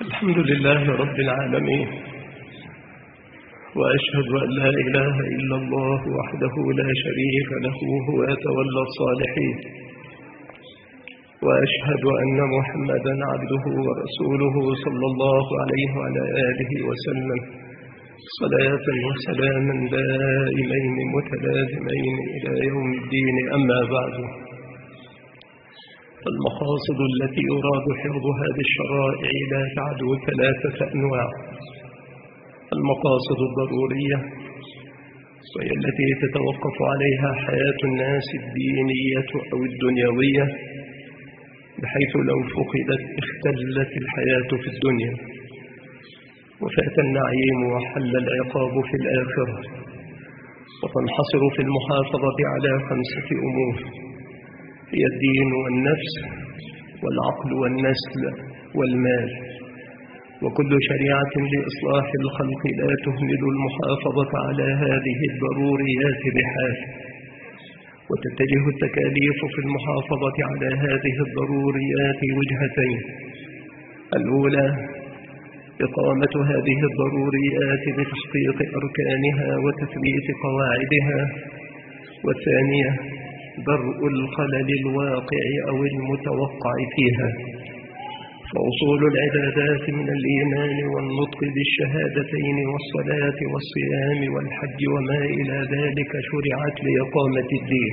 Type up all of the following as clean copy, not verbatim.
الحمد لله رب العالمين، وأشهد أن لا إله إلا الله وحده لا شريك له هو يتولى الصالحين، وأشهد أن محمدا عبده ورسوله صلى الله عليه وعلى آله وسلم صلاة وسلاما دائمين متلازمين إلى يوم الدين. أما بعد، فالمقاصد التي يراد حفظها بالشرائع لا تعدو 3 أنواع: المقاصد الضرورية، وهي التي تتوقف عليها حياة الناس الدينية أو الدنيوية، بحيث لو فقدت اختلت الحياة في الدنيا وفات النعيم وحل العقاب في الآخرة، وتنحصر في المحافظة على 5 أمور: هي الدين والنفس والعقل والنسل والمال. وكل شريعة لإصلاح الخلق لا تهمل المحافظة على هذه الضروريات بحال، وتتجه التكاليف في المحافظة على هذه الضروريات وجهتين: الأولى إقامة هذه الضروريات بتحقيق أركانها وتثبيت قواعدها، والثانية درء الخلل الواقع أو المتوقع فيها. فأصول العبادات من الإيمان والنطق بالشهادتين والصلاة والصيام والحج وما إلى ذلك شرعت لإقامة الدين،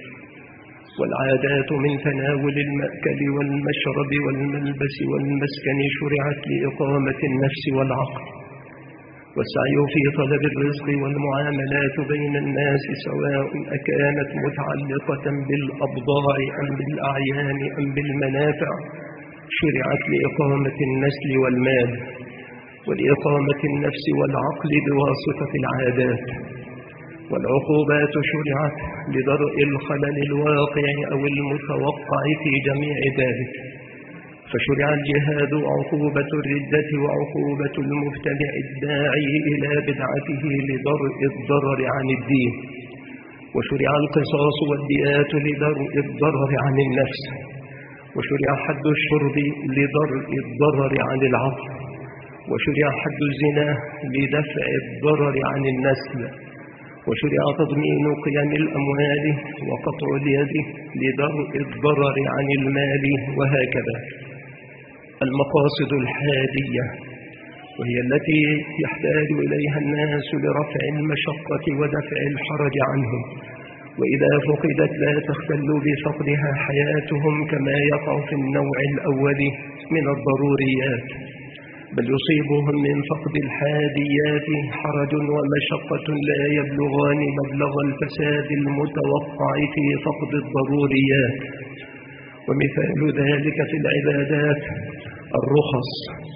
والعادات من تناول المأكل والمشرب والملبس والمسكن شرعت لإقامة النفس والعقل، والسعي في طلب الرزق والمعاملات بين الناس سواء أكانت متعلقة بالأبضاع أم بالأعيان أم بالمنافع شرعت لإقامة النسل والمال، ولإقامة النفس والعقل بواسطة العادات. والعقوبات شرعت لدرء الخلل الواقع أو المتوقع في جميع ذلك، فشرع الجهاد وعقوبة الردة وعقوبة المبتدع الداعي إلى بدعته لدرء الضرر عن الدين، وشرع القصاص والديات لدرء الضرر عن النفس، وشرع حد الشرب لدرء الضرر عن العقل، وشرع حد الزنا لدفع الضرر عن النسل، وشرع تضمين قيم الأموال وقطع اليد لدرء الضرر عن المال، وهكذا. المقاصد الحادية، وهي التي يحتاج إليها الناس لرفع المشقة ودفع الحرج عنهم، وإذا فقدت لا تختل بفقدها حياتهم كما يقع في النوع الأول من الضروريات، بل يصيبهم من فقد الحاديات حرج ومشقة لا يبلغان مبلغ الفساد المتوقع في فقد الضروريات. ومثال ذلك في العبادات الرخص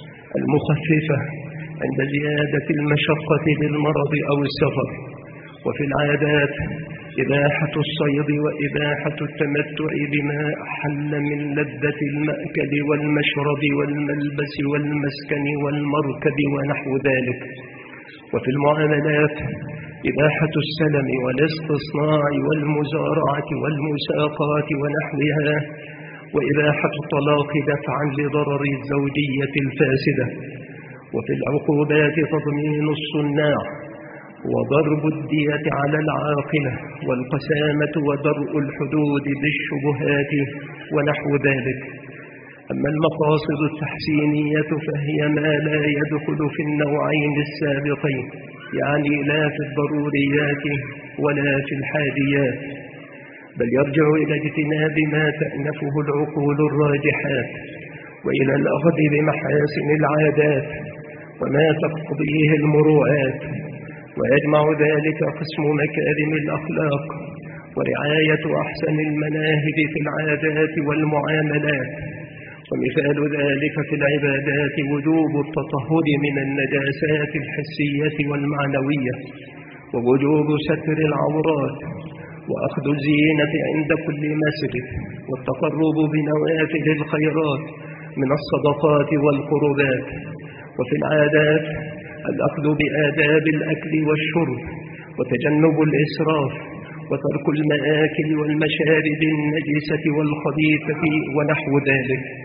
المخففة عند زيادة المشقة بالمرض أو السفر، وفي العادات إباحة الصيد وإباحة التمتع بما أحل من لذة المأكل والمشرب والملبس والمسكن والمركب ونحو ذلك. وفي المعاملات إباحة السلم والاستصناع والمزارعة والمساقات ونحوها، وإباحة الطلاق دفعا لضرر الزوجية الفاسدة. وفي العقوبات تضمين الصناع وضرب الدية على العاقلة والقسامة ودرء الحدود بالشبهات ونحو ذلك. أما المقاصد التحسينية فهي ما لا يدخل في النوعين السابقين، يعني لا في الضروريات ولا في الحاديات، بل يرجع إلى اجتناب ما تأنفه العقول الراجحات، وإلى الأخذ بمحاسن العادات وما تقتضيه المروءات، ويجمع ذلك قسم مكارم الأخلاق ورعاية أحسن المناهج في العادات والمعاملات. ومثال ذلك في العبادات وجوب التطهر من النجاسات الحسية والمعنوية، ووجوب ستر العورات، وأخذ الزينة عند كل مسجد، والتقرب بنوافل الخيرات من الصدقات والقربات. وفي العادات الأخذ بآداب الأكل والشرب، وتجنب الإسراف، وترك المآكل والمشارب النجسة والخبيثة ونحو ذلك.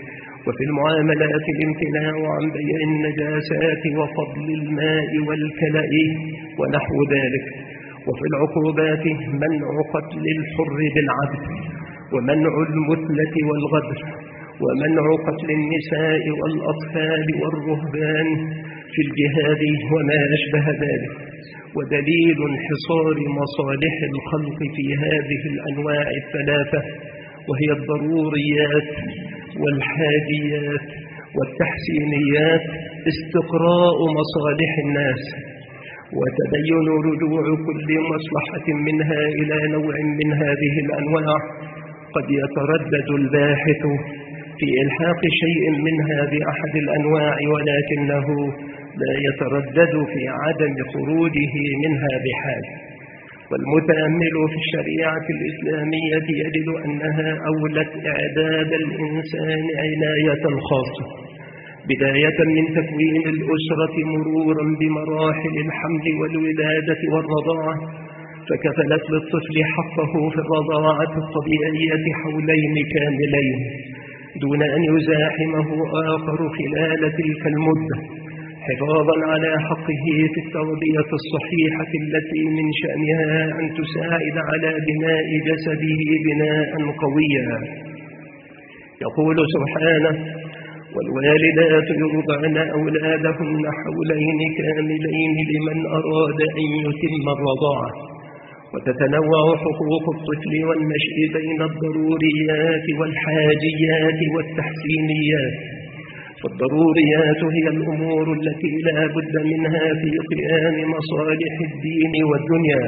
وفي المعاملات الامتناع عن بيع النجاسات وفضل الماء والكلأ ونحو ذلك. وفي العقوبات منع قتل الحر بالعبد، ومنع المثلة والغدر، ومنع قتل النساء والأطفال والرهبان في الجهاد وما أشبه ذلك. ودليل انحصار مصالح الخلق في هذه الأنواع الثلاثة، وهي الضروريات والحاجيات والتحسينيات، استقراء مصالح الناس وتبين رجوع كل مصلحة منها إلى نوع من هذه الأنواع. قد يتردد الباحث في إلحاق شيء منها بأحد الأنواع، ولكنه لا يتردد في عدم خروجه منها بحال. والمتأمل في الشريعة الإسلامية يجد أنها أولت إعداد الإنسان عناية خاصة، بداية من تكوين الأسرة مرورا بمراحل الحمل والولادة والرضاعة، فكفلت للطفل حقه في الرضاعة الطبيعية حولين كاملين دون أن يزاحمه آخر خلال تلك المدة، حفاظا على حقه في التربية الصحيحة التي من شأنها أن تساعد على بناء جسده بناء قويا. يقول سبحانه: والوالدات يرضعن أولادهن حولين كاملين لمن أراد أن يتم الرضاعة. وتتنوع حقوق الطفل والنشء بين الضروريات والحاجيات والتحسينيات. فالضروريات هي الأمور التي لا بد منها في قيام مصالح الدين والدنيا،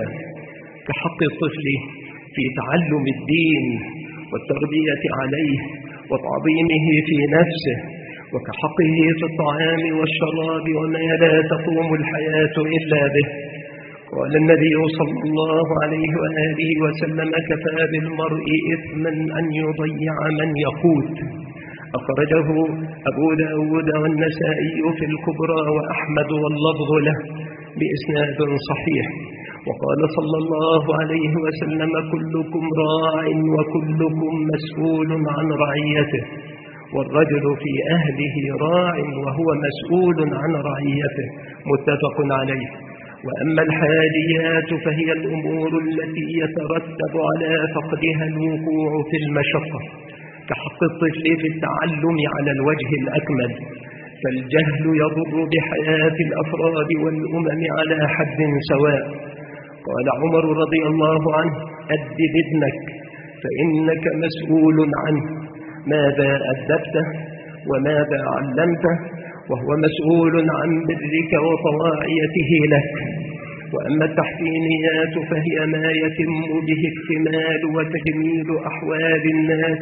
كحق الطفل في تعلم الدين والتربية عليه وتعظيمه في نفسه، وكحقه في الطعام والشراب وما لا تقوم الحياة إلا به. قال النبي صلى الله عليه وآله وسلم: كفى بالمرء إثما أن يضيع من يقوت. أخرجه أبو داود والنسائي في الكبرى وأحمد واللفظ له بإسناد صحيح. وقال صلى الله عليه وسلم: كلكم راع وكلكم مسؤول عن رعيته، والرجل في أهله راع وهو مسؤول عن رعيته، متفق عليه. وأما الحاجيات فهي الأمور التي يترتب على فقدها الوقوع في المشقة، كحق الطفل في التعلم على الوجه الأكمل، فالجهل يضر بحياة الأفراد والأمم على حد سواء. قال عمر رضي الله عنه: أدب ابنك فإنك مسؤول عنه، ماذا أدبته وماذا علمته، وهو مسؤول عن برك وطواعيته لك. وأما التحسينيات فهي ما يتم به اكتمال وتجميل أحوال الناس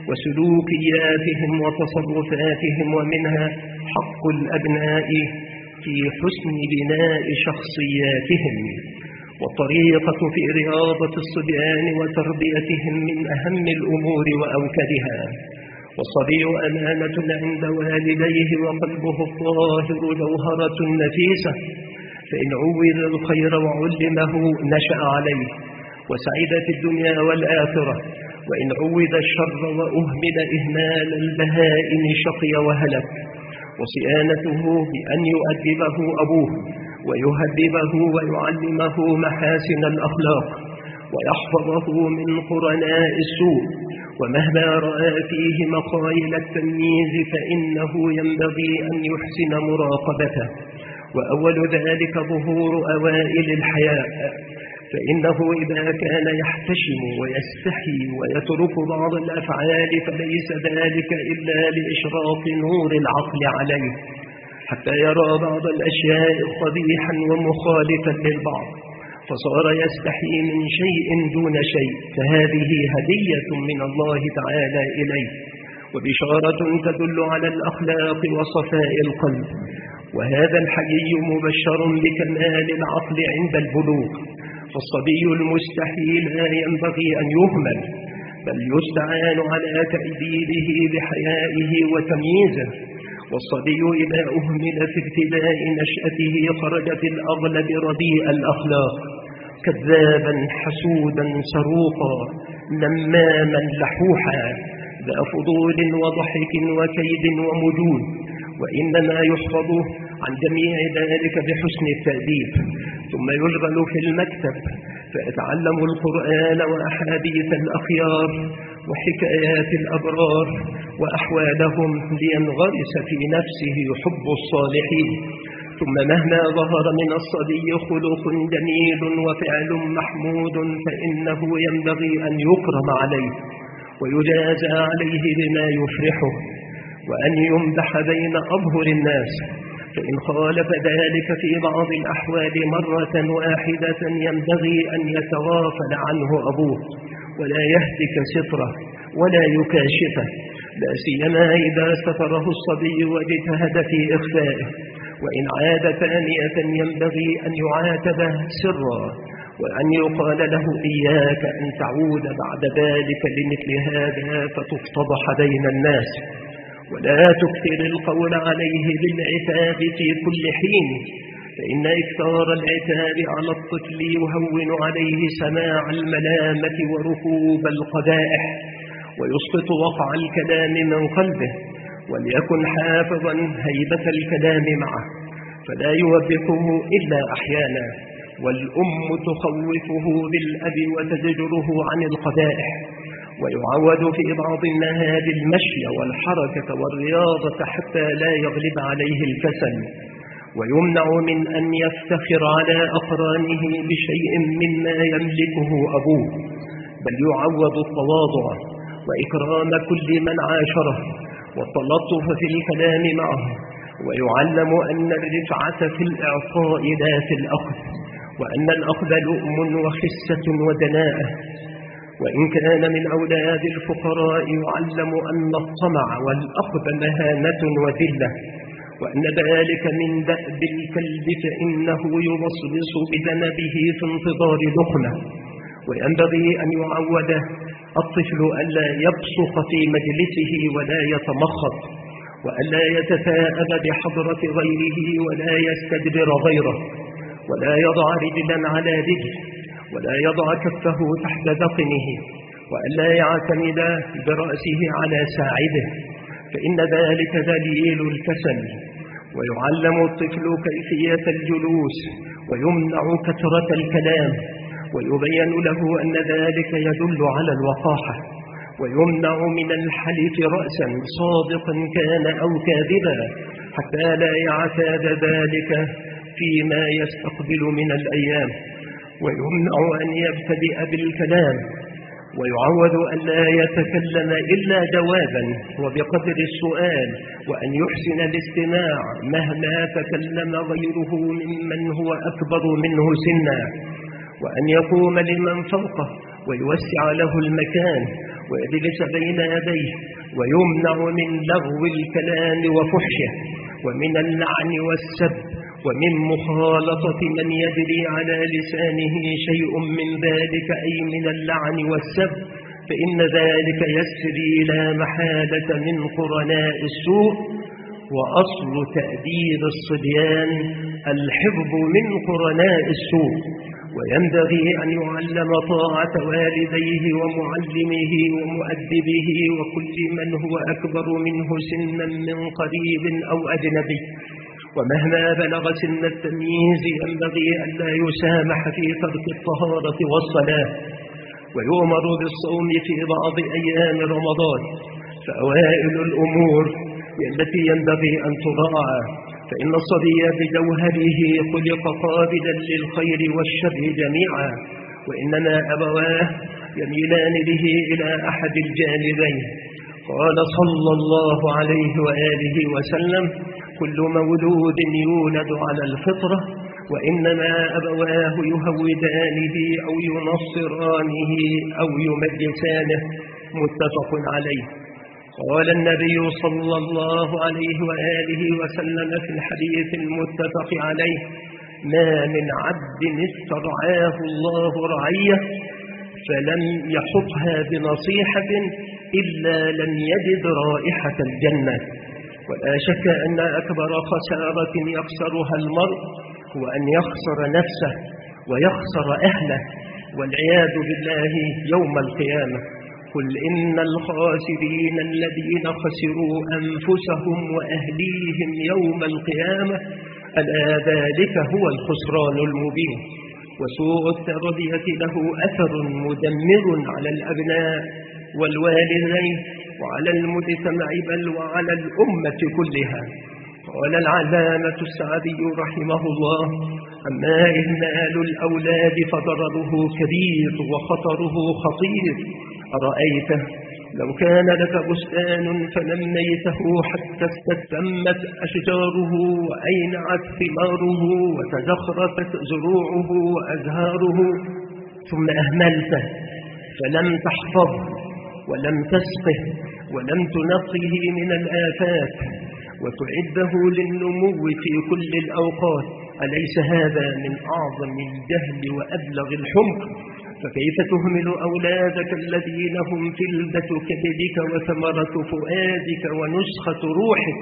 وسلوكياتهم وتصرفاتهم، ومنها حق الأبناء في حسن بناء شخصياتهم. والطريقة في رياضة الصبيان وتربيتهم من أهم الأمور وأوكدها. والصبي أمانة عند والديه، وقلبه الطاهر جوهرة نفيسة، فإن عود الخير وعلمه نشأ عليه وسعد في الدنيا والآخرة، وإن عود الشر وأهمل إهمال البهائم شقي وهلك. وصيانته بأن يؤدبه أبوه ويهذبه ويعلمه محاسن الأخلاق، ويحفظه من قرناء السوء، ومهما رأى فيه مقايل التمييز فإنه ينبغي أن يحسن مراقبته. وأول ذلك ظهور أوائل الحياء، فإنه إذا كان يحتشم ويستحي ويترك بعض الأفعال فليس ذلك إلا لإشراق نور العقل عليه، حتى يرى بعض الأشياء قبيحا ومخالفا للبعض فصار يستحي من شيء دون شيء، فهذه هدية من الله تعالى إليه، وبشارة تدل على الأخلاق وصفاء القلب. وهذا الحي مبشر بكمال العقل عند البلوغ. فالصبي المستحي لا ينبغي أن يهمل، بل يستعان على تأديبه بحيائه وتمييزه. والصبي إذا أهمل في ابتداء نشأته خرج في الأغلب رديء الأخلاق، كذابا حسودا سروقا نماما لحوحا، ذا فضول وضحك وكيد ومجون، وإنما يحفظ عن جميع ذلك بحسن التأديب، ثم يشغل في المكتب فيتعلم القرآن وأحاديث الأخيار وحكايات الأبرار وأحوالهم لينغرس في نفسه حب الصالحين. ثم مهما ظهر من الصبي خلق جميل وفعل محمود فإنه ينبغي أن يكرم عليه ويجازى عليه بما يفرحه، وأن يمدح بين أظهر الناس، فإن خالف ذلك في بعض الأحوال مرة واحدة ينبغي أن يتغافل عنه أبوه ولا يهتك ستره ولا يكاشفه، لا سيما إذا ستره الصبي واجتهد في إخفائه، وإن عاد ثانية ينبغي أن يعاتب سرا، وأن يقال له إياك أن تعود بعد ذلك لمثل هذا فتفتضح بين الناس، ولا تكثر القول عليه بالعتاب في كل حين، فإن إكثار العتاب على الطفل يهون عليه سماع الملامة وركوب القبائح، ويسقط وقع الكلام من قلبه، وليكن حافظا هيبة الكلام معه، فلا يوبخه إلا أحيانا، والأم تخوفه بالأب وتزجره عن القبائح، ويعود في بعض النهار المشي والحركة والرياضة حتى لا يغلب عليه الكسل، ويمنع من أن يفتخر على أقرانه بشيء مما يملكه أبوه، بل يعود التواضع وإكرام كل من عاشره والتلطف في الكلام معه، ويعلم أن الرفعة في الإعطاء لا في الأخذ، وأن الأخذ لؤم وخسة ودناءة. وإن كان من أولاد الفقراء يعلم أن الطمع والأخذ مهانة وذلة، وأن ذلك من دأب الكلب فإنه يبصبص بذنبه في انتظار لقمة، وينبغي أن يعود الطفل ألا يبصق في مجلسه ولا يتمخض، وألا يتثاءب بحضرة غيره ولا يستدبر غيره، ولا يضع رجلا على رجل، ولا يضع كفه تحت ذقنه، وألا يعتمد برأسه على ساعده، فإن ذلك دليل الكسل. ويعلم الطفل كيفية الجلوس، ويمنع كثرة الكلام، ويبين له أن ذلك يدل على الوقاحة، ويمنع من الحلف رأسا صادقا كان أو كاذبا حتى لا يعتاد ذلك فيما يستقبل من الأيام، ويمنع أن يبتدئ بالكلام، ويعود أن لا يتكلم إلا جوابا وبقدر السؤال، وأن يحسن الاستماع مهما تكلم غيره ممن هو أكبر منه سنا، وأن يقوم لمن فوقه ويوسع له المكان ويجلس بين يديه، ويمنع من لغو الكلام وفحشه، ومن اللعن والسب، ومن مخالطة من يجري على لسانه شيء من ذلك، أي من اللعن والسب، فإن ذلك يسري لا محالة من قرناء السوء، وأصل تأديب الصبيان الحفظ من قرناء السوء. وينبغي أن يعلم طاعة والديه ومعلمه ومؤدبه وكل من هو أكبر منه سنا من قريب أو أجنبي، ومهما بلغ سن التمييز ينبغي أن لا يسامح في ترك الطهارة والصلاة، ويؤمر بالصوم في بعض أيام رمضان، فأوائل الأمور التي ينبغي أن تراعى، فإن الصبي بجوهره خلق قابلا للخير والشر جميعا، وإنما أبواه يميلان به إلى أحد الجانبين. قال صلى الله عليه وآله وسلم: كل مولود يولد على الفطرة، وإنما أبواه يهودانه أو ينصرانه أو يمجسانه، متفق عليه. قال النبي صلى الله عليه وآله وسلم في الحديث المتفق عليه: ما من عبد استرعاه الله رعية فلم يحطها بنصيحة إلا لم يجد رائحة الجنة. ولا شك أن أكبر خسارة يخسرها المرء هو أن يخسر نفسه ويخسر أهله والعياذ بالله يوم القيامة. قل إن الخاسرين الذين خسروا أنفسهم وأهليهم يوم القيامة ألا ذلك هو الخسران المبين. وسوء التربية له أثر مدمر على الأبناء والوالدين وعلى المجتمع بل وعلى الأمة كلها. قال العلامة السعدي رحمه الله: أما إهمال الأولاد فضرره كبير وخطره خطير. أرأيت لو كان لك بستان فنميته حتى استتمت أشجاره وأينعت ثماره وتزخرفت زروعه وأزهاره، ثم أهملته فلم تحفظه ولم تسقه ولم تنقه من الآفات وتعده للنمو في كل الأوقات، أليس هذا من أعظم الجهل وأبلغ الحمق؟ فكيف تهمل أولادك الذين هم فلذة كبدك وثمرة فؤادك ونسخة روحك،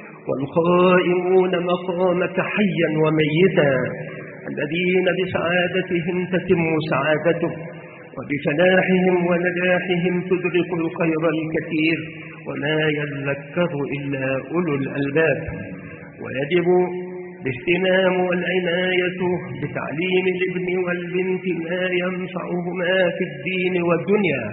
والقائمون مقامك حيا وميتا، الذين بسعادتهم تتم سعادتك وبفلاحهم ونجاحهم تدرك الخير الكثير، وما يذكر إلا أولو الألباب. ويجب الاهتمام والعناية بتعليم الابن والبنت ما ينفعهما في الدين والدنيا،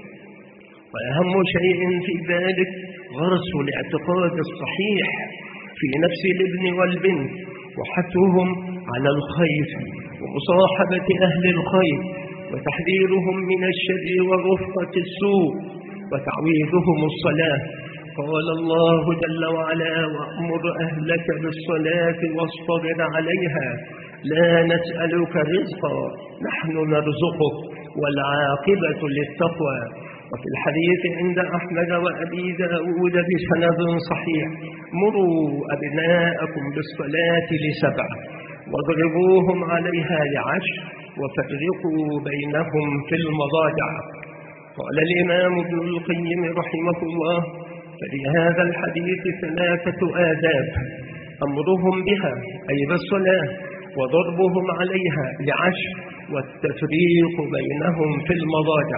وأهم شيء في ذلك غرس الاعتقاد الصحيح في نفس الابن والبنت وحثهم على الخير ومصاحبة أهل الخير وتحذيرهم من الشر ورفقة السوء وتعويذهم الصلاة. قال الله جل وعلا: وأمر أهلك بالصلاة واصطبر عليها لا نسألك رزقا نحن نرزقك والعاقبة للتقوى. وفي الحديث عند أحمد وأبي داود بسند صحيح: مروا أبناءكم بالصلاة ل7 واضربوهم عليها ل10 وفرقوا بينهم في المضاجع. قال الإمام ابن القيم رحمه الله: فلهذا الحديث 3 آداب: أمرهم بها أي بالصلاة، وضربهم عليها ل10، والتفريق بينهم في المضاجع.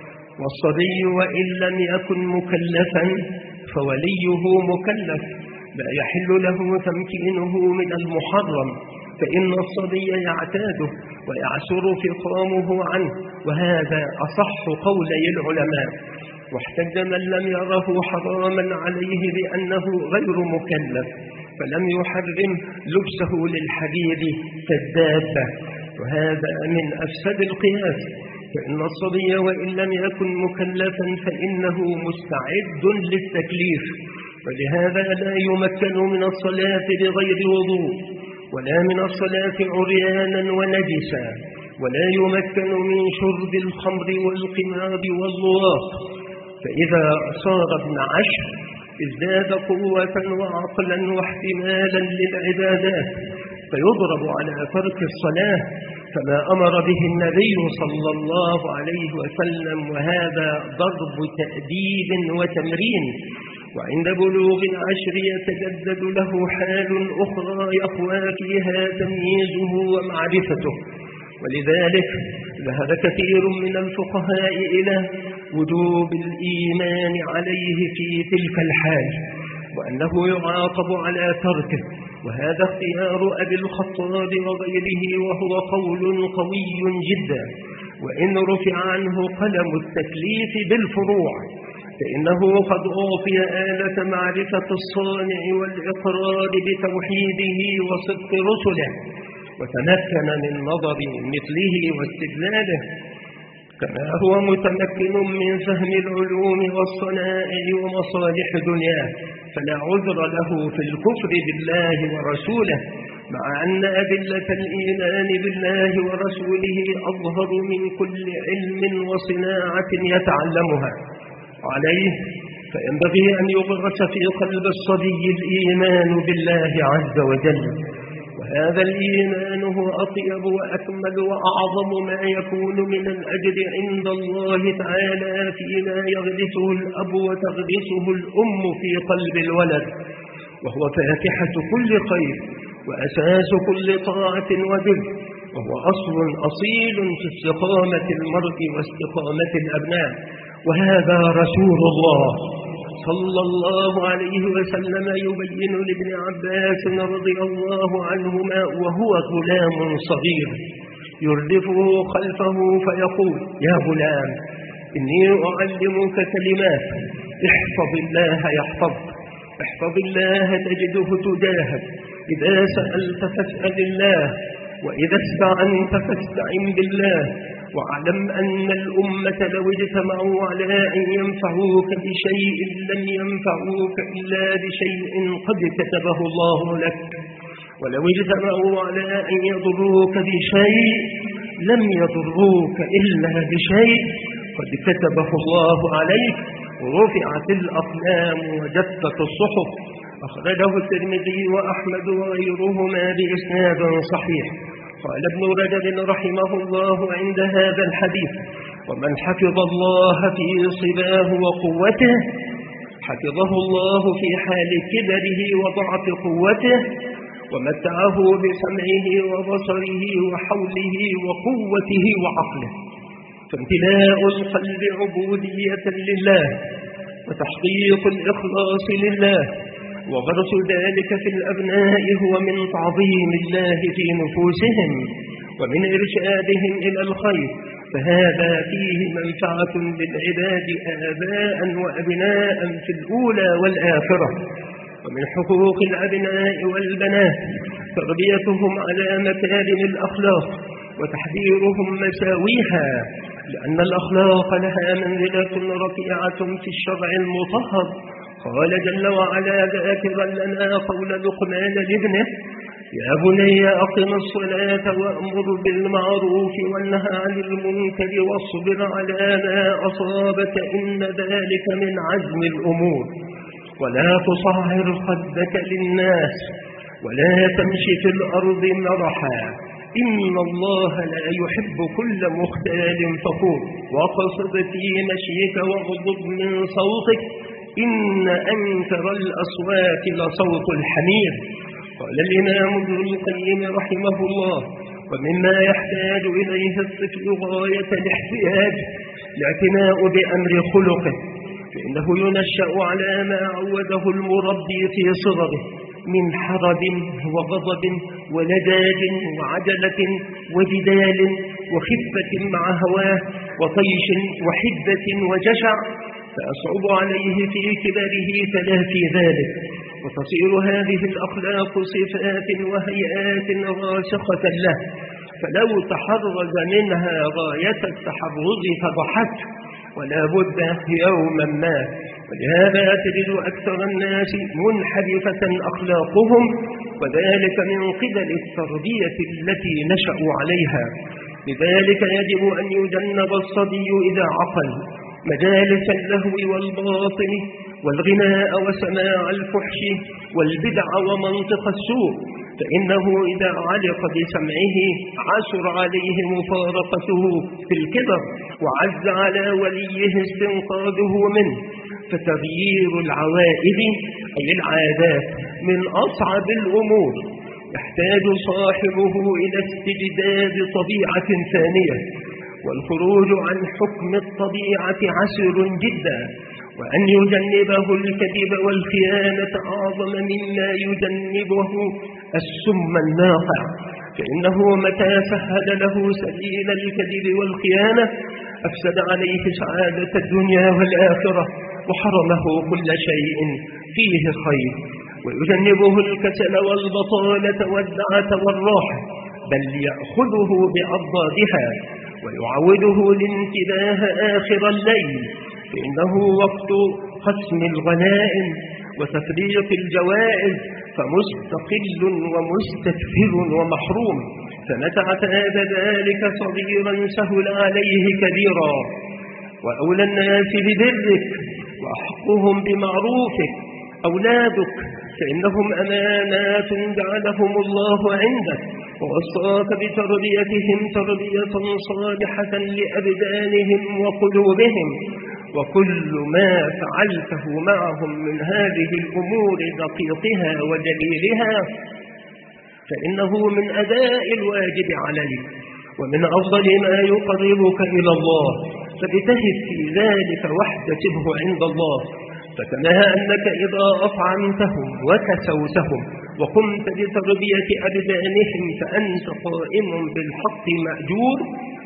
والصبي وإن لم يكن مكلفا فوليه مكلف، لا يحل له تمكينه من المحرم، فإن الصبي يعتاده ويعسر فطامه عنه، وهذا أصح قولي العلماء. واحتج من لم يره حراما عليه بأنه غير مكلف فلم يحرم لبسه للحرير كالدابة، وهذا من أفسد القياس، فإن الصبي وإن لم يكن مكلفا فإنه مستعد للتكليف، ولهذا لا يمكن من الصلاة بغير وضوء، ولا من الصلاة عريانا ونجسا، ولا يمكن من شرب الخمر والقمار واللواط. فإذا صار ابن 10 ازداد قوة وعقلا واحتمالا للعبادات، فيضرب على ترك الصلاة كما أمر به النبي صلى الله عليه وسلم، وهذا ضرب تأديب وتمرين. وعند بلوغ 10 يتجدد له حال أخرى يقوى فيها تمييزه ومعرفته، ولذلك ذهب كثير من الفقهاء إلى وجوب الإيمان عليه في تلك الحال، وأنه يعاقب على تركه، وهذا اختيار أبي الخطاب وغيره، وهو قول قوي جدا. وإن رفع عنه قلم التكليف بالفروع فإنه قد أعطي آلة معرفة الصانع والإقرار بتوحيده وصدق رسله، وتمكن من نظر مثله واستدلاله، كما هو متمكن من فهم العلوم والصنائع ومصالح دنياه، فلا عذر له في الكفر بالله ورسوله، مع أن أدلة الإيمان بالله ورسوله أظهر من كل علم وصناعة يتعلمها. وعليه فينبغي أن يغرس في قلب الصبي الإيمان بالله عز وجل، وهذا الإيمان هو أطيب وأكمل وأعظم ما يكون من الأجر عند الله تعالى فيما يغرسه الأب وتغرسه الأم في قلب الولد، وهو فاتحة كل خير وأساس كل طاعة وبر، وهو أصل أصيل في استقامة المرء واستقامة الأبناء. وهذا رسول الله صلى الله عليه وسلم يبين لابن عباس رضي الله عنهما وهو غلام صغير يردفه خلفه فيقول: يا غلام، إني أعلمك كلمات، احفظ الله يحفظك، احفظ الله تجده تجاهك، إذا سألت فاسأل الله، وإذا استعنت فاستعن بالله، واعلم أن الأمة لو اجتمعوا على أن ينفعوك بشيء لم ينفعوك إلا بشيء قد كتبه الله لك، ولو اجتمعوا على أن يضروك بشيء لم يضروك إلا بشيء قد كتبه الله عليك، ورفعت الأقلام وجفت الصحف. أخرجه الترمذي وأحمد وغيرهما بإسناد صحيح. قال ابن رجب رحمه الله عند هذا الحديث: ومن حفظ الله في صباه وقوته حفظه الله في حال كبره وضعف قوته، ومتعه بسمعه وبصره وحوله وقوته وعقله. فامتلاء القلب عبودية لله، وتحقيق الإخلاص لله، وغرس ذلك في الأبناء هو من تعظيم الله في نفوسهم ومن إرشادهم إلى الخير، فهذا فيه منفعة للعباد آباء وأبناء في الأولى والآخرة. ومن حقوق الأبناء والبنات تربيتهم على مكارم الأخلاق وتحذيرهم مساويها، لأن الأخلاق لها منزلة رفيعة في الشرع المطهر. قال جل وعلا ذاكرا لنا قول لقمان لابنه: يا بني أقم الصلاة وأمر بالمعروف وانه عن المنكر واصبر على ما أصابك إن ذلك من عزم الأمور، ولا تصعر خدك للناس ولا تمشي في الأرض مرحا إن الله لا يحب كل مختال فخور، وقصد في مشيك واغضض من صوتك إن أنكر الأصوات لصوت الحمير. قال الإمام ابن القيم رحمه الله: ومما يحتاج إليه الطفل غاية الاحتياج الاعتناء بأمر خلقه، فإنه ينشأ على ما عوده المربي في صغره من حرب وغضب ولجاج وعجلة وجدال وخفة مع هواه وطيش وحدة وجشع، فأصعب عليه في كبره تلافي ذلك، وتصير هذه الأخلاق صفات وهيئات راسخة له، فلو تحرز منها غاية التحرز فضحته ولا بد يوما ما. ولهذا تجد أكثر الناس منحرفة أخلاقهم، وذلك من قبل التربية التي نشأوا عليها. لذلك يجب أن يجنب الصبي إذا عقل مجالس اللهو والباطل والغناء وسماع الفحش والبدع ومنطق السوء، فإنه إذا علق بسمعه عسر عليه مفارقته في الكبر، وعز على وليه استنقاذه منه. فتغيير العوائد أي العادات من أصعب الأمور، يحتاج صاحبه إلى استجداد طبيعة ثانية، والخروج عن حكم الطبيعة عسر جدا، وأن يجنبه الكذب والخيانة أعظم مما يجنبه السم الناقع، فإنه متى سهل له سبيل الكذب والخيانة أفسد عليه سعادة الدنيا والآخرة، وحرمه كل شيء فيه خير، ويجنبه الكسل والبطالة والدعة والراحة، بل يأخذه بأضدادها ويعوده الانتباه آخر الليل، فإنه وقت قسم الغنائم وتفريق الجوائز، فمستقل ومستكثر ومحروم. فمتى اعتاد ذلك صغيرا سهل عليه كبيرا. وأولى الناس ببرك وأحقهم بمعروفك أولادك، فإنهم أمانات جعلهم الله عندك، ووصاك بتربيتهم تربية صالحة لأبدانهم وقلوبهم، وكل ما فعلته معهم من هذه الأمور دقيقها وجليلها فإنه من أداء الواجب عليك، ومن أفضل ما يقربك إلى الله، فاجتهد في ذلك واحتسبه عند الله. فكما أنك إذا أطعمتهم وكسوتهم وقمت بتربية أبدانهم فأنت قائم بالحق مأجور،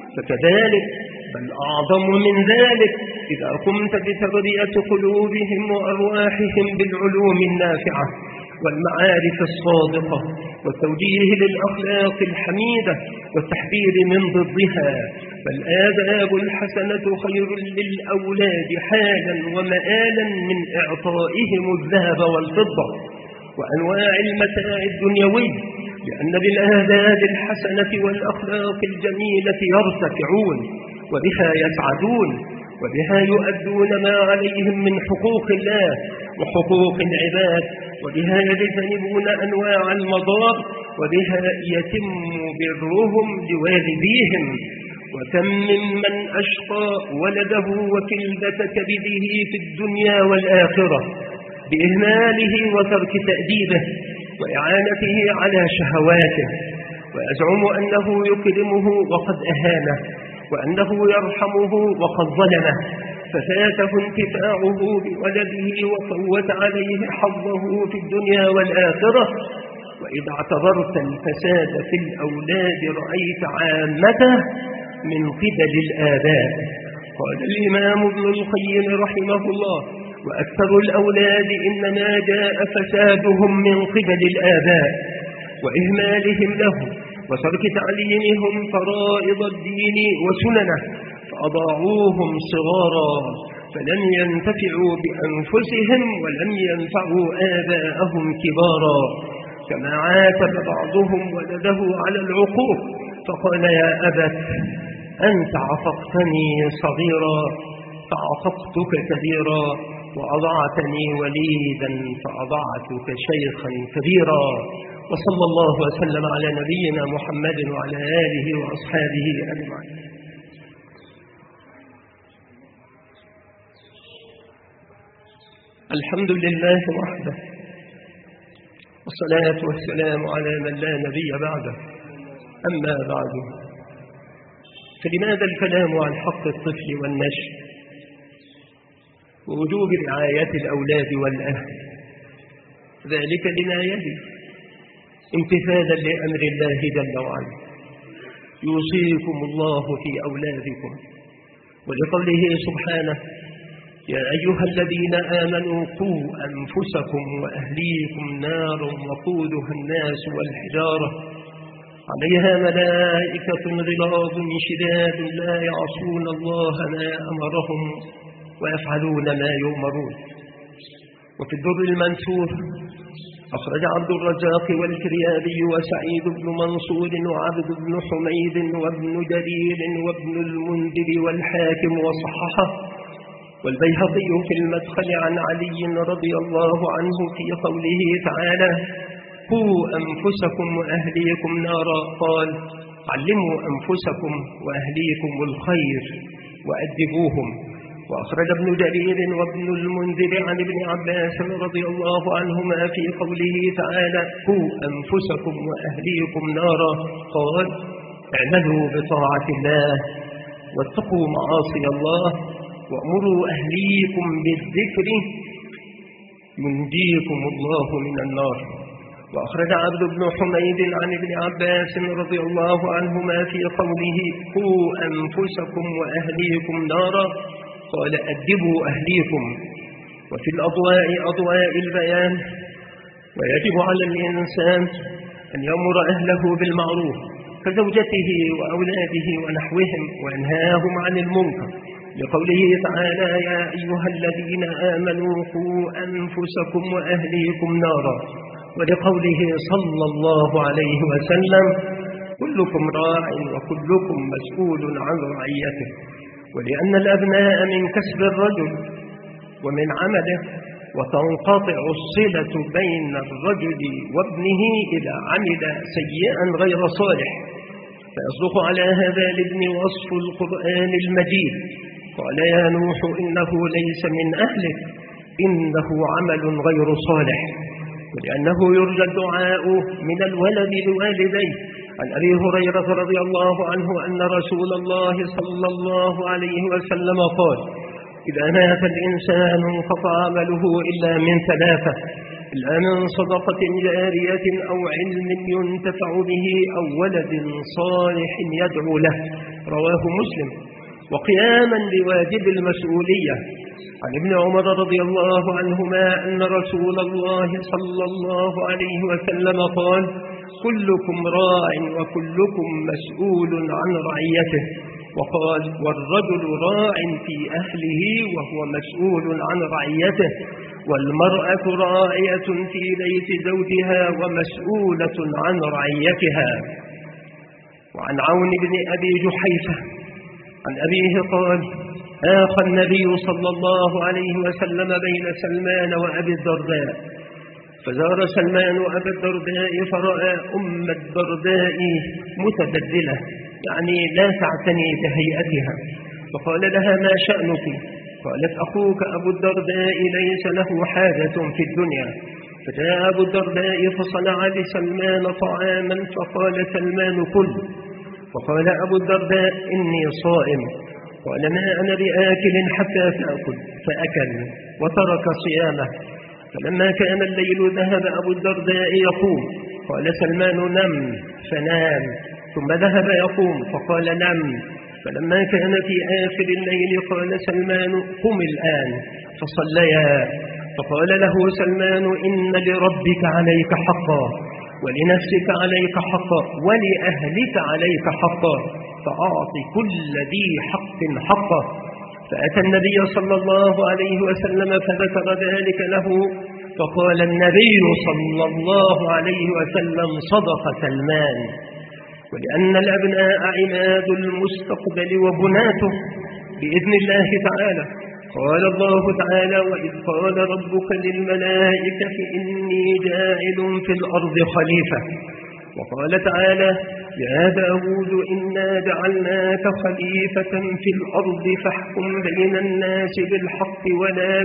فكذلك بل أعظم من ذلك إذا قمت بتربية قلوبهم وأرواحهم بالعلوم النافعة والمعارف الصادقة والتوجيه للأخلاق الحميدة والتحذير من ضدها. فالآداب الحسنة خير للأولاد حالا ومآلا من إعطائهم الذهب والفضة وأنواع المتاع الدنيوي، لأن بالآداب الحسنة والأخلاق الجميلة يرتفعون وبها يسعدون وبها يؤدون ما عليهم من حقوق الله وحقوق العباد، وبها يجتنبون أنواع المضار، وبها يتم برهم لوالديهم. وكم ممن أشقى ولده وكلدة كبده في الدنيا والآخرة بإهماله وترك تأديبه وإعانته على شهواته، ويزعم أنه يكرمه وقد أهانه وأنه يرحمه وقد ظلمه، ففاته انتفاعه بولده وفوت عليه حظه في الدنيا والآخرة. وإذا اعتبرت الفساد في الأولاد رأيت عامته من قبل الآباء. قال الإمام ابن القيم رحمه الله: وأكثر الأولاد إنما جاء فسادهم من قبل الآباء وإهمالهم لهم وترك تعليمهم فرائض الدين وسننه، فأضاعوهم صغارا فلم ينتفعوا بأنفسهم ولم ينفعوا آباءهم كبارا. كما عاتب بعضهم ولده على العقوق فقال: يا أبت أنت عققتني صغيرا فعققتك كبيرا، وأضعتني وليدا فأضعتك شيخا كبيرا. وصلى الله وسلم على نبينا محمد وعلى آله وأصحابه أجمعين. الحمد لله وحده، والصلاة والسلام على من لا نبي بعده. أما بعد، فلماذا الكلام عن حق الطفل والنشء ووجوب رعاية الأولاد والأهل؟ ذلك لما يلي: امتثالا لأمر الله جل وعلا: يوصيكم الله في أولادكم، ولقوله سبحانه: يا أيها الذين آمنوا قوا أنفسكم وأهليكم نارا وقودها الناس والحجارة عليها ملائكة غلاظ شداد لا يعصون الله ما أمرهم ويفعلون ما يؤمرون. وفي الدر المنثور أخرج عبد الرزاق والكريابي وسعيد بن منصور وعبد بن حميد وابن جرير وابن المنذر والحاكم وصححه، والبيهقي في المدخل عن علي رضي الله عنه في قوله تعالى: قوا أنفسكم وأهليكم نارا، قال: علموا أنفسكم وأهليكم الخير وأدبوهم. وأخرج ابن جرير وابن المنذر عن ابن عباس رضي الله عنهما في قوله تعالى: قوا أنفسكم وأهليكم نارا، قال: اعملوا بطاعة الله واتقوا معاصي الله وأمروا أهليكم بالذكر ينجيكم الله من النار. وأخرج عبد بن حميد عن ابن عباس رضي الله عنهما في قوله: قوا أنفسكم وأهليكم نارا، قال: أدبوا أهليكم. وفي الأضواء أضواء البيان: ويجب على الإنسان أن يأمر أهله بالمعروف كزوجته وأولاده ونحوهم وينهاهم عن المنكر، لقوله تعالى: يا أيها الذين آمنوا قوا أنفسكم وأهليكم نارا، ولقوله صلى الله عليه وسلم: كلكم راع وكلكم مسؤول عن رعيته. ولأن الأبناء من كسب الرجل ومن عمله، وتنقطع الصلة بين الرجل وابنه إذا عمل سيئا غير صالح، فيصدق على هذا الابن وصف القرآن المجيد: قال: يا نوح إنه ليس من أهلك إنه عمل غير صالح. ولأنه يرجى الدعاء من الولد لوالديه، عن أبي هريرة رضي الله عنه أن رسول الله صلى الله عليه وسلم قال: إذا مات الإنسان انقطع عمله إلا من ثلاثة: إلا من صدقة جارية أو علم ينتفع به أو ولد صالح يدعو له. رواه مسلم. وقياما بواجب المسؤولية، عن ابن عمر رضي الله عنهما أن رسول الله صلى الله عليه وسلم قال: كلكم راع وكلكم مسؤول عن رعيته. وقال: والرجل راع في أهله وهو مسؤول عن رعيته، والمرأة راعية في بيت زوجها ومسؤولة عن رعيتها. وعن عون بن أبي جحيفة عن أبيه قال: آخى النبي صلى الله عليه وسلم بين سلمان وأبي الدرداء، فزار سلمان أبا الدرداء فرأى أم الدرداء متبدلة، يعني لا تعتني بهيئتها، فقال لها: ما شأنك؟ قالت: أخوك أبو الدرداء ليس له حاجة في الدنيا. فجاء أبو الدرداء فصنع لسلمان طعاما، فقال سلمان: كل. فقال أبو الدرداء: إني صائم. قال: ما أنا بآكل حتى تأكل، فأكل وترك صيامه. فلما كان الليل ذهب أبو الدرداء يقوم، قال سلمان: نم، فنام، ثم ذهب يقوم، فقال: نم. فلما كان في آخر الليل قال سلمان: قم الآن، فصليا. فقال له سلمان: إن لربك عليك حقا، ولنفسك عليك حقا، ولأهلك عليك حقا، فأعط كل ذي حق حقه. فأتى النبي صلى الله عليه وسلم فذكر ذلك له، فقال النبي صلى الله عليه وسلم: صدق سلمان. ولأن الأبناء عماد المستقبل وبناته بإذن الله تعالى. قال الله تعالى: وإذ قال ربك للملائكة إني جاعل في الأرض خليفة. وقال تعالى: يا داود إنا جعلناك خليفة في الأرض فاحكم بين الناس بالحق ولا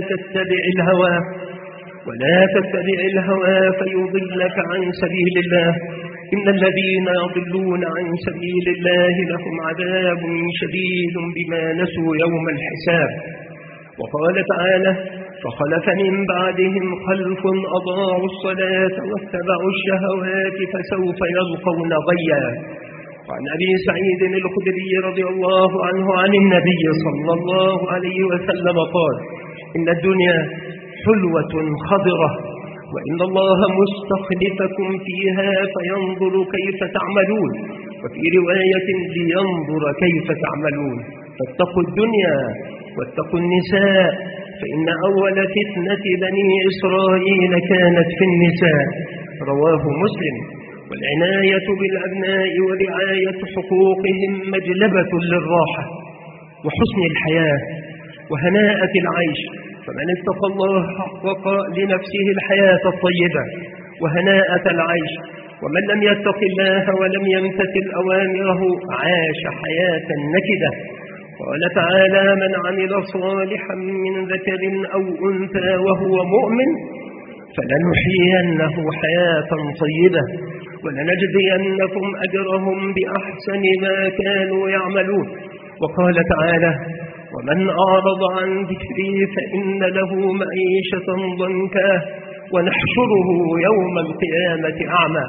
تتبع الهوى فيضلك عن سبيل الله، إن الذين يضلون عن سبيل الله لهم عذاب شديد بما نسوا يوم الحساب. وقال تعالى: فخلف من بعدهم خلف أضاعوا الصلاة واتبعوا الشهوات فسوف يلقون غيا. وعن أبي سعيد الخدري رضي الله عنه عن النبي صلى الله عليه وسلم قال: إن الدنيا حلوة خضرة، وإن الله مستخلفكم فيها فينظر كيف تعملون، وفي رواية لينظر كيف تعملون. فاتقوا الدنيا واتقوا النساء، فإن أول فتنة بني إسرائيل كانت في النساء. رواه مسلم. والعناية بالأبناء ورعاية حقوقهم مجلبة للراحة وحسن الحياة وهناءة العيش، فمن اتقى الله حقق لنفسه الحياة الطيبة وهناءة العيش، ومن لم يتق الله ولم يمتثل أوامره عاش حياة نكدة. قال تعالى: من عمل صالحا من ذكر أو أنثى وهو مؤمن فلنحيينه حياة طيبة ولنجزينكم أجرهم بأحسن ما كانوا يعملون. وقال تعالى: ومن أعرض عن ذكري فإن له معيشة ضنكا ونحشره يوم القيامة أعمى.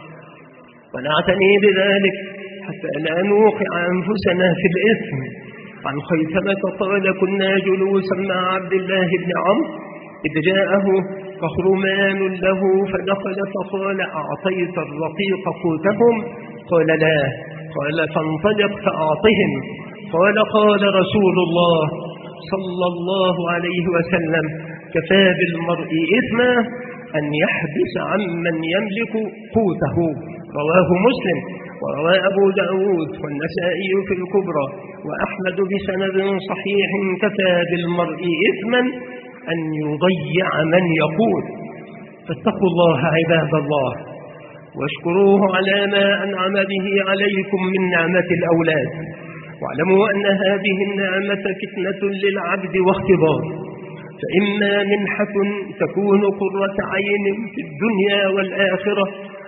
ونعتني بذلك حتى لا نوقع أنفسنا في الإثم. عن خيثمة قال: كنا جلوسا مع عبد الله بن عمرو إذ جاءه قهرمان له فدخل فقال: أعطيت الرقيق قوتهم؟ قال: لا. قال: فانطلق فأعطهم. قال: قال رسول الله صلى الله عليه وسلم: كفى بالمرء إثما أن يحبس عمن يملك قوته. رواه مسلم. وروى أبو داود والنسائي في الكبرى وأحمد بسند صحيح: كفى بالمرء إثما أن يضيع من يقول. فاتقوا الله عباد الله، واشكروه على ما أنعم به عليكم من نعمة الأولاد، واعلموا أن هذه النعمة فتنة للعبد واختبار، فإما منحة تكون قرة عين في الدنيا والآخرة،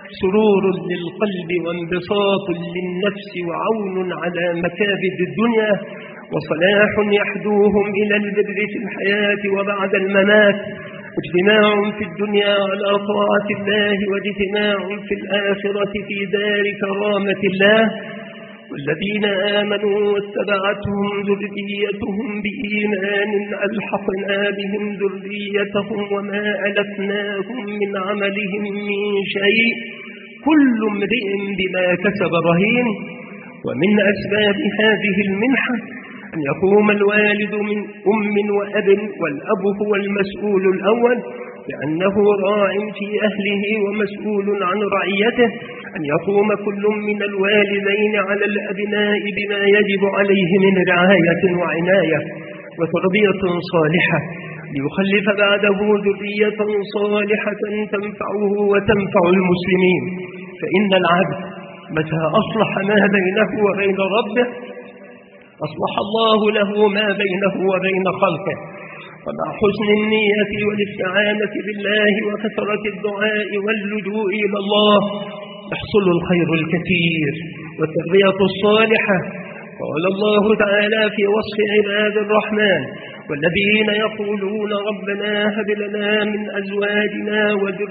سرور للقلب وانبساط للنفس وعون على مكابد الدنيا، وصلاح يحدوهم إلى البر في الحياة وبعد الممات، اجتماع في الدنيا على طاعة الله واجتماع في الآخرة في دار كرامة الله. والذين آمنوا واتبعتهم ذريتهم بإيمان ألحقنا بهم ذريتهم وما ألفناهم من عملهم من شيء، كل امرئ بما كسب رهين. ومن أسباب هذه المنحة أن يقوم الوالد من أم وأب، والأب هو المسؤول الأول لأنه راع في أهله ومسؤول عن رعيته، أن يقوم كل من الوالدين على الأبناء بما يجب عليه من رعاية وعناية وتربية صالحة، ليخلف بعده ذرية صالحة تنفعه وتنفع المسلمين. فإن العبد متى أصلح ما بينه وبين ربه أصلح الله له ما بينه وبين خلقه. ومع حسن النية والاستعانة بالله وكثرة الدعاء واللجوء إلى الله يحصل الخير الكثير والتربية الصالحة. قال الله تعالى في وصف عباد الرحمن: والذين يقولون ربنا هب لنا من أزواجنا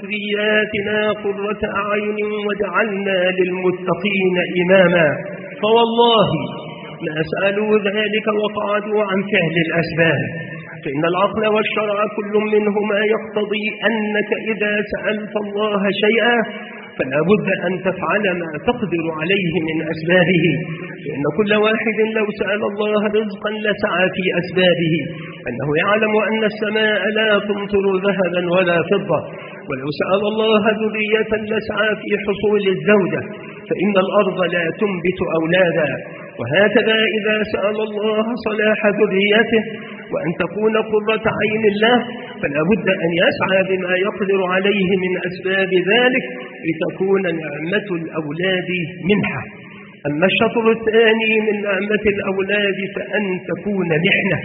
وذرياتنا قرة أعين واجعلنا للمتقين إماما. فوالله ما سألوا ذلك وقعدوا عن فعل الأسباب، فإن العقل والشرع كل منهما يقتضي أنك إذا سألت الله شيئا فلا بد أن تفعل ما تقدر عليه من أسبابه، لأن كل واحد لو سأل الله رزقا لسعى في أسبابه، أنه يعلم أن السماء لا تمطر ذهبا ولا فضة، ولو سأل الله ذرية لسعى في حصول الزوجة، فإن الأرض لا تنبت أولادا. وهكذا إذا سأل الله صلاح ذريته وأن تكون قرة عين الله فلا بد أن يسعى بما يقدر عليه من أسباب ذلك لتكون نعمة الأولاد منحة. أما الشطر الثاني من نعمة الأولاد فأن تكون محنة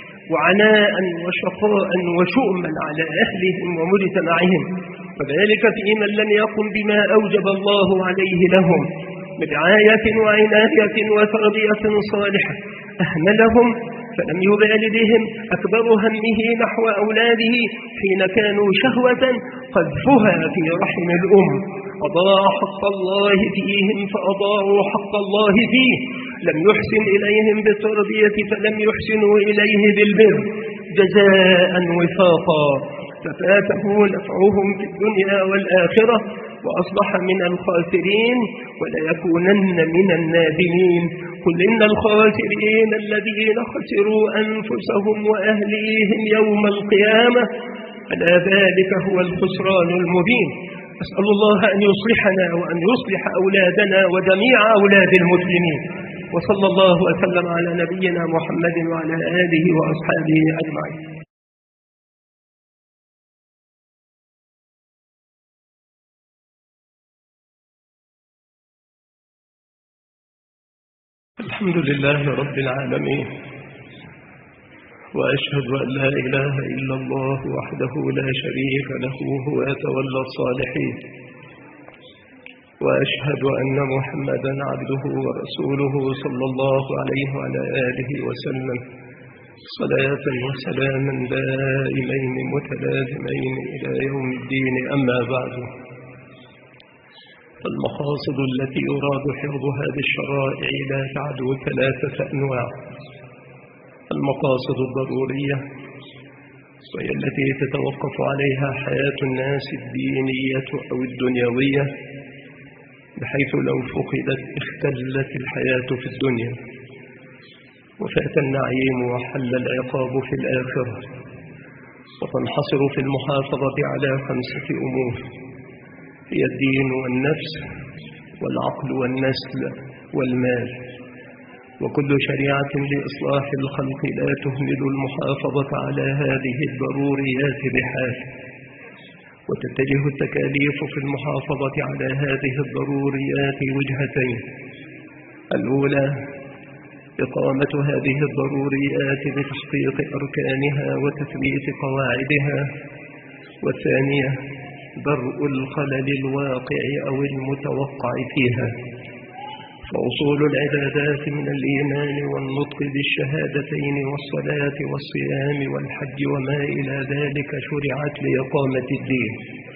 وعناء وشقاء وشؤما على أهلهم ومجتمعهم، وذلك في من لم يقم بما أوجب الله عليه لهم من رعاية وعناية وتربية صالحة، أهملهم فلم يبال بهم، أكبر همه نحو أولاده حين كانوا شهوة قذفها في رحم الأم، أضاع حق الله فيهم فأضاعوا حق الله فيه، لم يحسن إليهم بالتربية فلم يحسنوا إليه بالبر جزاء وفاقا، ففاته نفعهم في الدنيا والآخرة وأصبح من الخاسرين وليكونن من النادمين. قل إن الخاسرين الذين خسروا أنفسهم وأهليهم يوم القيامة، ألا ذلك هو الخسران المبين. أسأل الله أن يصلحنا وأن يصلح أولادنا وجميع أولاد المسلمين، وصلى الله وسلم على نبينا محمد وعلى آله وأصحابه أجمعين. الحمد لله رب العالمين، وأشهد أن لا إله إلا الله وحده لا شريك له هو يتولى الصالحين، وأشهد أن محمدا عبده ورسوله صلى الله عليه وعلى آله وسلم صلاة وسلاما دائمين متلازمين إلى يوم الدين. أما بعد، فالمقاصد التي يراد حفظها بالشرائع لا تعدو 3 أنواع: المقاصد الضرورية، وهي التي تتوقف عليها حياة الناس الدينية أو الدنيوية، بحيث لو فقدت اختلت الحياة في الدنيا وفات النعيم وحل العقاب في الآخرة، وتنحصر في المحافظة على 5 أمور: هي الدين والنفس والعقل والنسل والمال. وكل شريعة لإصلاح الخلق لا تهمل المحافظة على هذه الضروريات بحال، وتتجه التكاليف في المحافظة على هذه الضروريات وجهتين: الأولى إقامة هذه الضروريات بتحقيق أركانها وتثبيت قواعدها، والثانية درء الخلل الواقع أو المتوقع فيها. فأصول العبادات من الإيمان والنطق بالشهادتين والصلاة والصيام والحج وما إلى ذلك شرعت لإقامة الدين،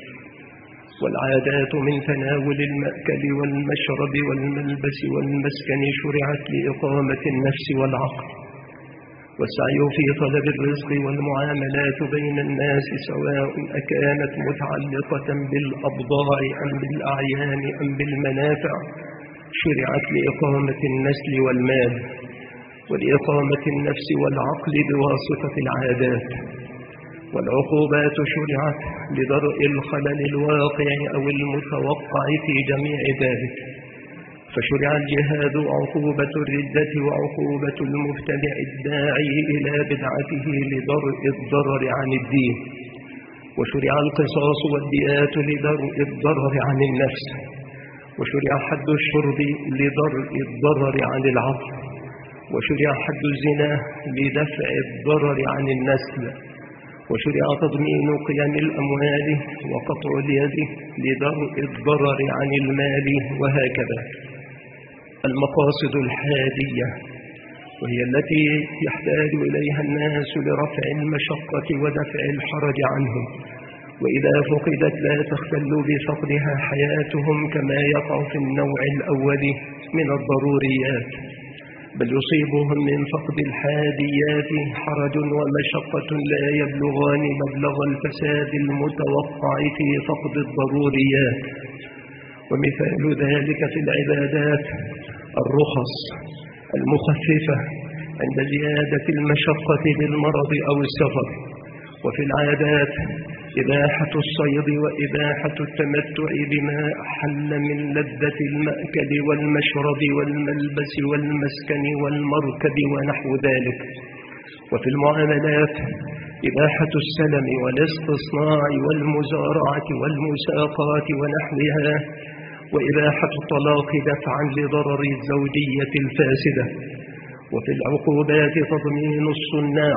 والعادات من تناول المأكل والمشرب والملبس والمسكن شرعت لإقامة النفس والعقل، والسعي في طلب الرزق والمعاملات بين الناس سواء أكانت متعلقة بالأبضاع أم بالأعيان أم بالمنافع شرعت لإقامة النسل والمال، ولإقامة النفس والعقل بواسطة العادات. والعقوبات شرعت لدرء الخلل الواقع أو المتوقع في جميع ذلك، فشرع الجهاد عقوبة الردة وعقوبة المبتدع الداعي إلى بدعته لدرء الضرر عن الدين، وشرع القصاص والديات لدرء الضرر عن النفس، وشرع حد الشرب لدرء الضرر عن العقل، وشرع حد الزنا لدفع الضرر عن النسل، وشرع تضمين قيم الأموال وقطع اليد لدرء الضرر عن المال، وهكذا. المقاصد الحادية وهي التي يحتاج إليها الناس لرفع المشقة ودفع الحرج عنهم، وإذا فقدت لا تختل بفقدها حياتهم كما يقع في النوع الأول من الضروريات، بل يصيبهم من فقد الحاديات حرج ومشقة لا يبلغان مبلغ الفساد المتوقع في فقد الضروريات. ومثال ذلك في العبادات الرخص المخففة عند زيادة المشقة بالمرض أو السفر، وفي العادات إباحة الصيد وإباحة التمتع بما أحل من لذة المأكل والمشرب والملبس والمسكن والمركب ونحو ذلك. وفي المعاملات إباحة السلم والاستصناع والمزارعة والمساقات ونحوها، وإباحة الطلاق دفعا لضرر الزوجية الفاسدة. وفي العقوبات تضمين الصناع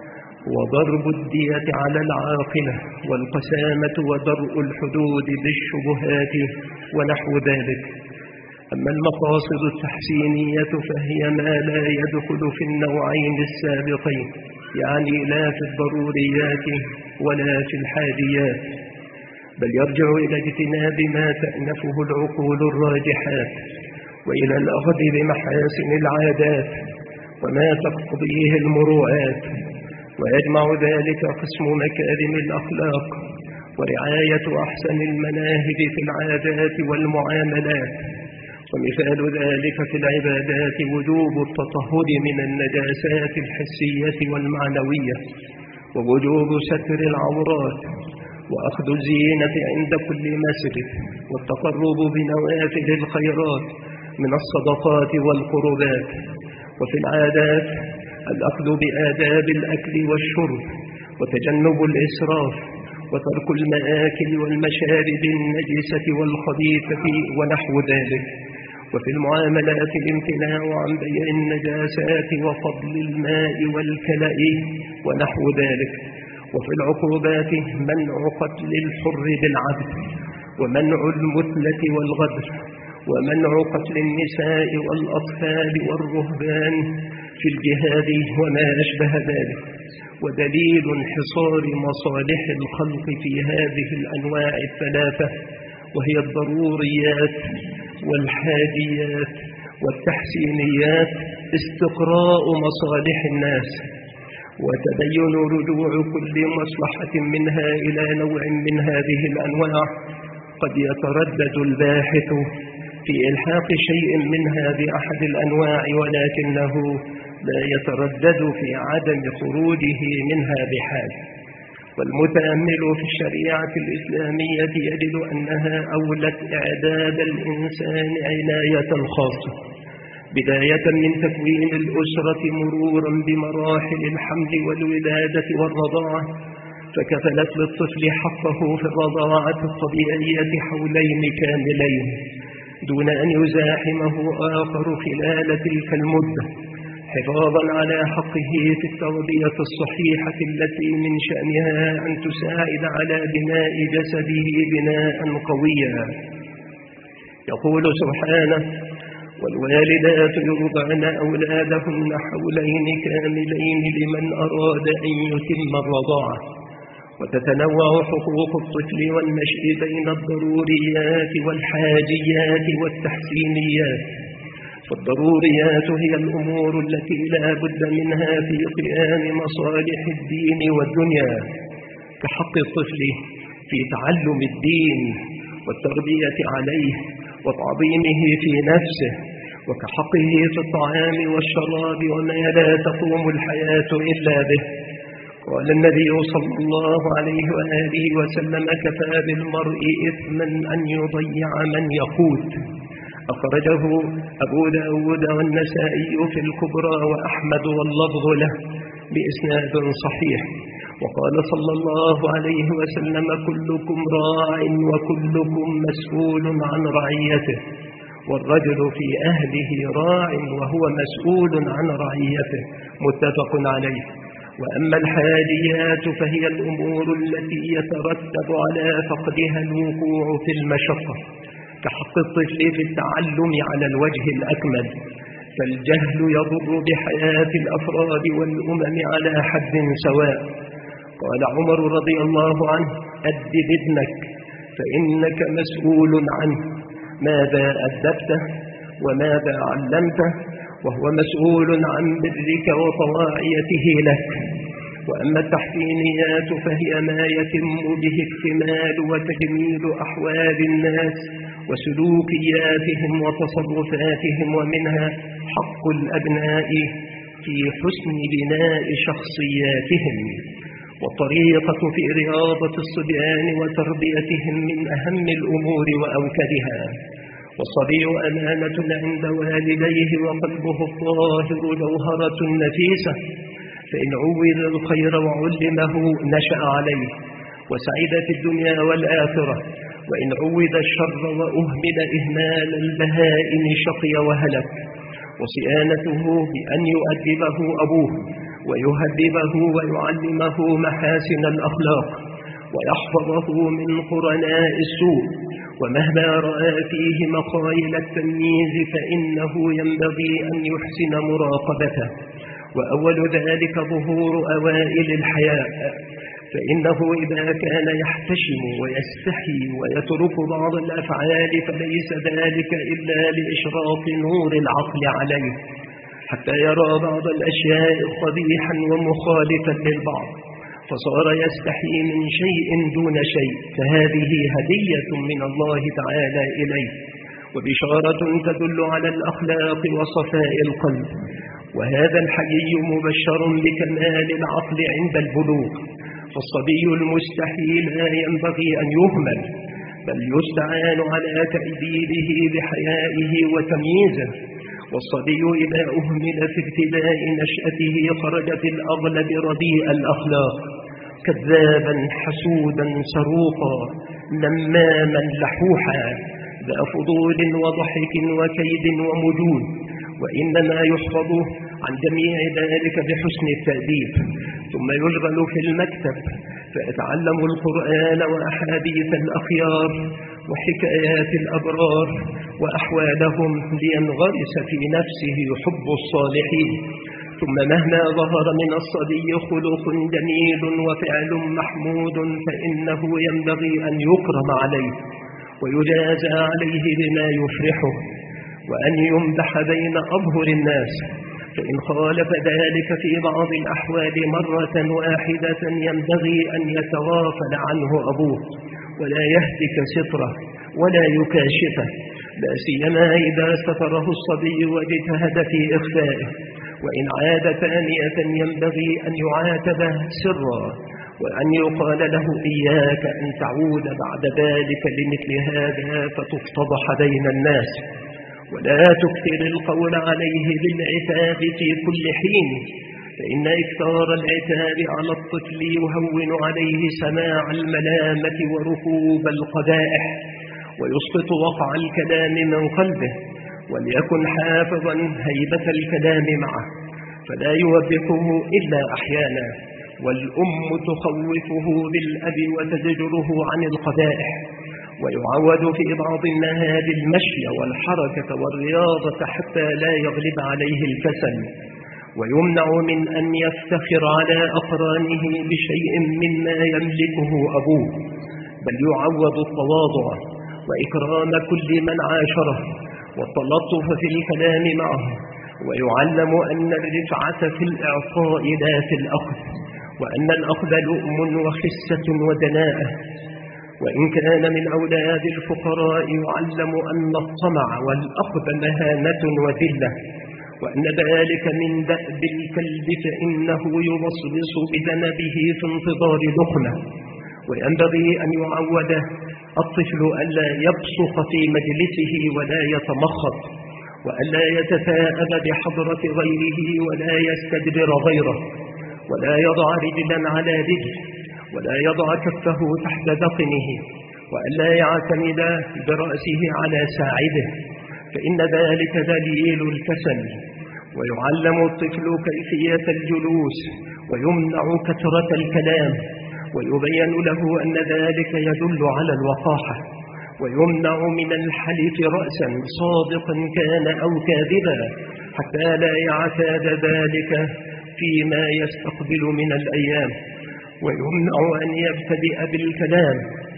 وضرب الدية على العاقلة والقسامة ودرء الحدود بالشبهات ونحو ذلك. أما المقاصد التحسينية فهي ما لا يدخل في النوعين السابقين، يعني لا في الضروريات ولا في الحاديات، بل يرجع إلى اجتناب ما تأنفه العقول الراجحات، وإلى الأخذ بمحاسن العادات وما تقتضيه المروءات، ويجمع ذلك قسم مكارم الأخلاق ورعاية أحسن المناهج في العادات والمعاملات. ومثال ذلك في العبادات وجوب التطهر من النجاسات الحسية والمعنوية، ووجوب ستر العورات، وأخذ الزينة عند كل مسجد، والتقرب بنوافل الخيرات من الصدقات والقربات. وفي العادات الأخذ بآداب الأكل والشرب، وتجنب الإسراف، وترك المآكل والمشارب النجسة والخبيثة ونحو ذلك. وفي المعاملات الامتناع عن بيع النجاسات وفضل الماء والكلأ ونحو ذلك. وفي العقوبات منع قتل الحر بالعبد، ومنع المثلة والغدر، ومنع قتل النساء والأطفال والرهبان في الجهاد وما أشبه ذلك. ودليل انحصار مصالح الخلق في هذه الأنواع الثلاثة وهي الضروريات والحاديات والتحسينيات استقراء مصالح الناس، وتبين رجوع كل مصلحة منها إلى نوع من هذه الأنواع. قد يتردد الباحث في إلحاق شيء منها بأحد الأنواع، ولكنه لا يتردد في عدم خروجه منها بحال. والمتأمل في الشريعة الإسلامية يجد أنها أولت إعداد الإنسان عناية خاصة، بداية من تكوين الأسرة مرورا بمراحل الحمل والولادة والرضاعة، فكفلت للطفل حقه في الرضاعة الطبيعية حولين كاملين دون أن يزاحمه آخر خلال تلك المدة، حفاظا على حقه في التربية الصحيحة التي من شأنها أن تساعد على بناء جسده بناء قويا. يقول سبحانه: والوالدات يرضعن أولادهن حولين كاملين لمن أراد أن يتم الرضاعة. وتتنوع حقوق الطفل والنشء بين الضروريات والحاجيات والتحسينيات. فالضروريات هي الأمور التي لا بد منها في قيام مصالح الدين والدنيا، كحق الطفل في تعلم الدين والتربية عليه وتعظيمه في نفسه، وكحقه في الطعام والشراب وما لا تقوم الحياة إلا به. قال النبي صلى الله عليه وآله وسلم: كفى بالمرء إثما أن يضيع من يقوت. أخرجه أبو داود والنسائي في الكبرى وأحمد واللفظ له بإسناد صحيح. وقال صلى الله عليه وسلم: كلكم راع وكلكم مسؤول عن رعيته، والرجل في أهله راع وهو مسؤول عن رعيته. متفق عليه. وأما الحاجيات فهي الأمور التي يترتب على فقدها الوقوع في المشقة، كحق الطفل في التعلم على الوجه الأكمل، فالجهل يضر بحياة الأفراد والأمم على حد سواء. قال عمر رضي الله عنه: أدب ابنك فإنك مسؤول عنه، ماذا أدبته وماذا علمته، وهو مسؤول عن برك وطواعيته لك. وأما التحسينيات فهي ما يتم به اكتمال وتجميل أحوال الناس وسلوكياتهم وتصرفاتهم، ومنها حق الأبناء في حسن بناء شخصياتهم. والطريقة في رياضة الصبيان وتربيتهم من أهم الأمور وأوكدها. والصبي أمانة عند والديه وقلبه الطاهر جوهرة نفيسة، فإن عود الخير وعلمه نشأ عليه وسعد في الدنيا والآخرة، وإن عود الشر وأهمل إهمال البهائم شقي وهلك. وصيانته بأن يؤدبه أبوه ويهذبه ويعلمه محاسن الأخلاق ويحفظه من قرناء السوء، ومهما رأى فيه مخايل التمييز فإنه ينبغي أن يحسن مراقبته. وأول ذلك ظهور أوائل الحياء، فإنه إذا كان يحتشم ويستحي ويترك بعض الأفعال فليس ذلك إلا لإشراق نور العقل عليه، حتى يرى بعض الأشياء قبيحا ومخالفا للبعض فصار يستحي من شيء دون شيء، فهذه هدية من الله تعالى إليه وبشارة تدل على الأخلاق وصفاء القلب. وهذا الحي مبشر بكمال العقل عند البلوغ. فالصبي المستحي لا ينبغي أن يهمل، بل يستعان على تأديبه بحيائه وتمييزه. والصبي إذا أهمل في ابتداء نشأته خرج في الأغلب رديء الأخلاق، كذابا حسودا سروقا نماما لحوحا، ذا فضول وضحك وكيد ومجون. وإنما يحفظ عن جميع ذلك بحسن التأديب، ثم يشغل في المكتب فيتعلم القرآن وأحاديث الأخيار وحكايات الأبرار وأحوالهم لينغرس في نفسه حب الصالحين. ثم مهما ظهر من الصبي خلق جميل وفعل محمود فإنه ينبغي أن يكرم عليه ويجازى عليه بما يفرحه، وأن يمدح بين أظهر الناس. فإن خالف ذلك في بعض الأحوال مرة واحدة ينبغي أن يتغافل عنه أبوه ولا يهتك ستره ولا يكاشفه، لا سيما إذا ستره الصبي واجتهد في إخفائه. وإن عاد ثانية ينبغي أن يعاتب سرا، وأن يقال له: إياك أن تعود بعد ذلك لمثل هذا فتفتضح بين الناس. ولا تكثر القول عليه بالعتاب في كل حين، فإن إكثار العتاب على الطفل يهون عليه سماع الملامة وركوب القبائح، ويسقط وقع الكلام من قلبه. وليكن حافظا هيبة الكلام معه، فلا يوبخه إلا أحيانا، والأم تخوفه بالأب وتزجره عن القبائح، ويعود في بعض النهار المشي والحركة والرياضة حتى لا يغلب عليه الكسل، ويمنع من أن يفتخر على أقرانه بشيء مما يملكه أبوه، بل يعود التواضع وإكرام كل من عاشره والتلطف في الكلام معه، ويعلم أن الرفعة في الإعطاء لا في الأخذ، وأن الأخذ لؤم وخسة ودناءة. وإن كان من أولاد الفقراء يعلم أن الطمع والأخذ مهانة وذلة، وأن ذلك من دأب الكلب فإنه يبصبص بذنبه في انتظار لقمة. وينبغي أن يعود الطفل ألا يبصق في مجلسه ولا يتمخط، وألا يتثاءب بحضرة غيره ولا يستدبر غيره، ولا يضع رجلا على رجل، ولا يضع كفه تحت ذقنه، وألا يعتمد برأسه على ساعده، فإن ذلك دليل الكسل. ويعلم الطفل كيفية الجلوس، ويمنع كثرة الكلام، ويبين له أن ذلك يدل على الوقاحة، ويمنع من الحلف رأسا صادقا كان أو كاذبا حتى لا يعتاد ذلك فيما يستقبل من الأيام، ويمنع أن يبتدئ بالكلام،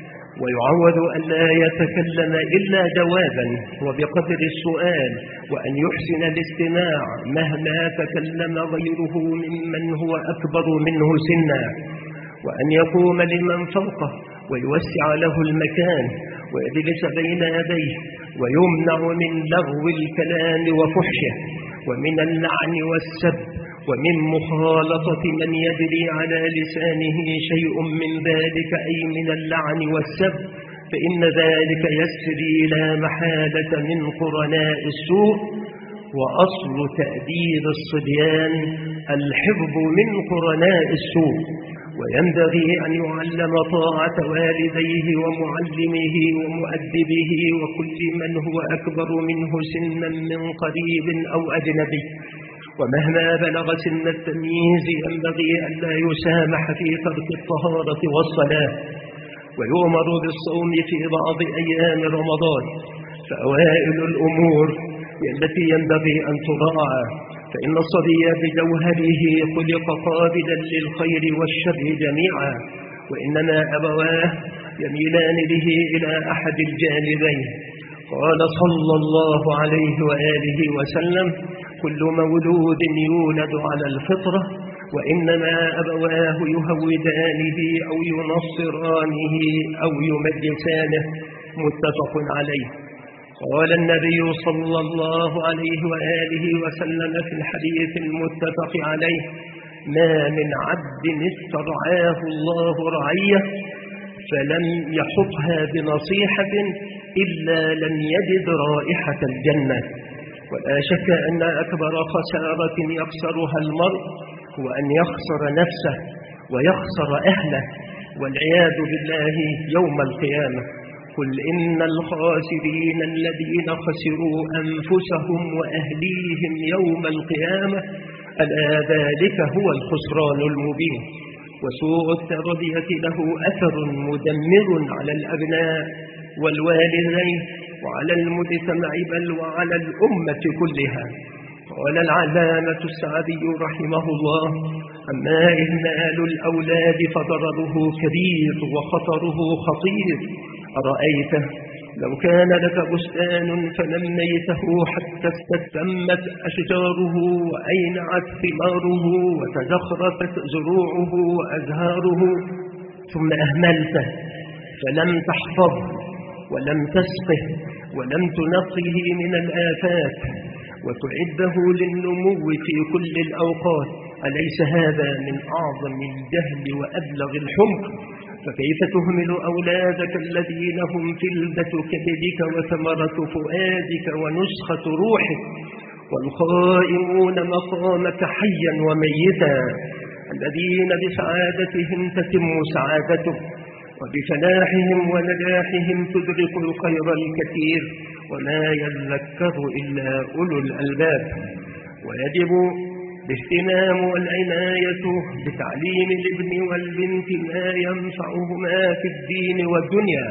ويعود أن لا يتكلم إلا جوابا وبقدر السؤال، وأن يحسن الاستماع مهما تكلم غيره ممن هو أكبر منه سنا، وأن يقوم لمن فوقه ويوسع له المكان ويجلس بين يديه، ويمنع من لغو الكلام وفحشه، ومن اللعن والسب، ومن مخالطة من يجري على لسانه شيء من ذلك، أي من اللعن والسب، فإن ذلك يسري لا محالة من قرناء السوء. وأصل تأديب الصبيان الحفظ من قرناء السوء، وينبغي أن يعلم طاعة والديه ومعلمه ومؤدبه وكل من هو أكبر منه سنا من قريب أو أجنبي، ومهما بلغ سن التمييز ينبغي أن لا يسامح في ترك الطهارة والصلاة، ويؤمر بالصوم في بعض أيام رمضان. فأوائل الأمور التي ينبغي أن تراعى، فإن الصبي بجوهره خلق قابلا للخير والشر جميعا، وإنما أبواه يميلان به إلى أحد الجانبين. قال صلى الله عليه وآله وسلم: كل مولود يولد على الفطرة، وإنما أبواه يهودانه أو ينصرانه أو يمجسانه. متفق عليه. قال النبي صلى الله عليه وآله وسلم في الحديث المتفق عليه: ما من عبد استرعاه الله رعية فلم يحطها بنصيحة إلا لم يجد رائحة الجنة. ولا شك أن أكبر خسارة يخسرها المرء هو أن يخسر نفسه ويخسر أهله والعياذ بالله يوم القيامة. قل إن الخاسرين الذين خسروا أنفسهم وأهليهم يوم القيامة ألا ذلك هو الخسران المبين. وسوء التربية له أثر مدمر على الأبناء والوالدين وعلى المجتمع بل وعلى الأمة كلها. قال العلامة السعدي رحمه الله: أما إهمال الأولاد فضرره كبير وخطره خطير. أرأيت لو كان لك بستان فنميته حتى استتمت أشجاره وأينعت ثماره وتزخرفت زروعه وأزهاره، ثم أهملته فلم تحفظه ولم تسقه ولم تنقه من الآفات وتعده للنمو في كل الأوقات، أليس هذا من أعظم الجهل وأبلغ الحمق؟ فكيف تهمل أولادك الذين هم فلذة كبدك وثمرة فؤادك ونسخة روحك، والقائمون مقامك حيا وميتا، الذين بسعادتهم تتم سعادتك وبفلاحهم ونجاحهم تدرك الخير الكثير، وما يذكر إلا أولو الألباب. ويجب الاهتمام والعناية بتعليم الابن والبنت ما ينفعهما في الدين والدنيا،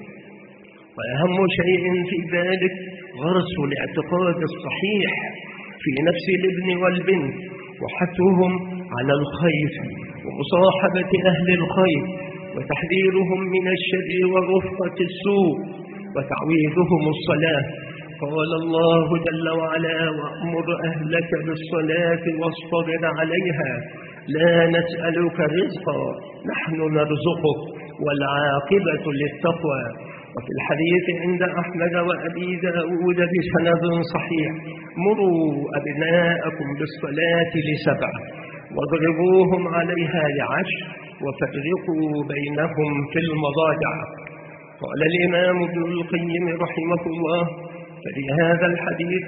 وأهم شيء في ذلك غرس الاعتقاد الصحيح في نفس الابن والبنت، وحثهم على الخير ومصاحبة أهل الخير، وتحذيرهم من الشر ورفقة السوء، وتعويذهم الصلاة. قال الله جل وعلا: وأمر أهلك بالصلاة واصطبر عليها لا نسألك رزقا نحن نرزقك والعاقبة للتقوى. وفي الحديث عند أحمد وأبي داود بسند صحيح: مروا أبناءكم بالصلاة ل7 واضربوهم عليها ل10 وفرقوا بينهم في المضاجع. قال الإمام ابن القيم رحمه الله: فلهذا الحديث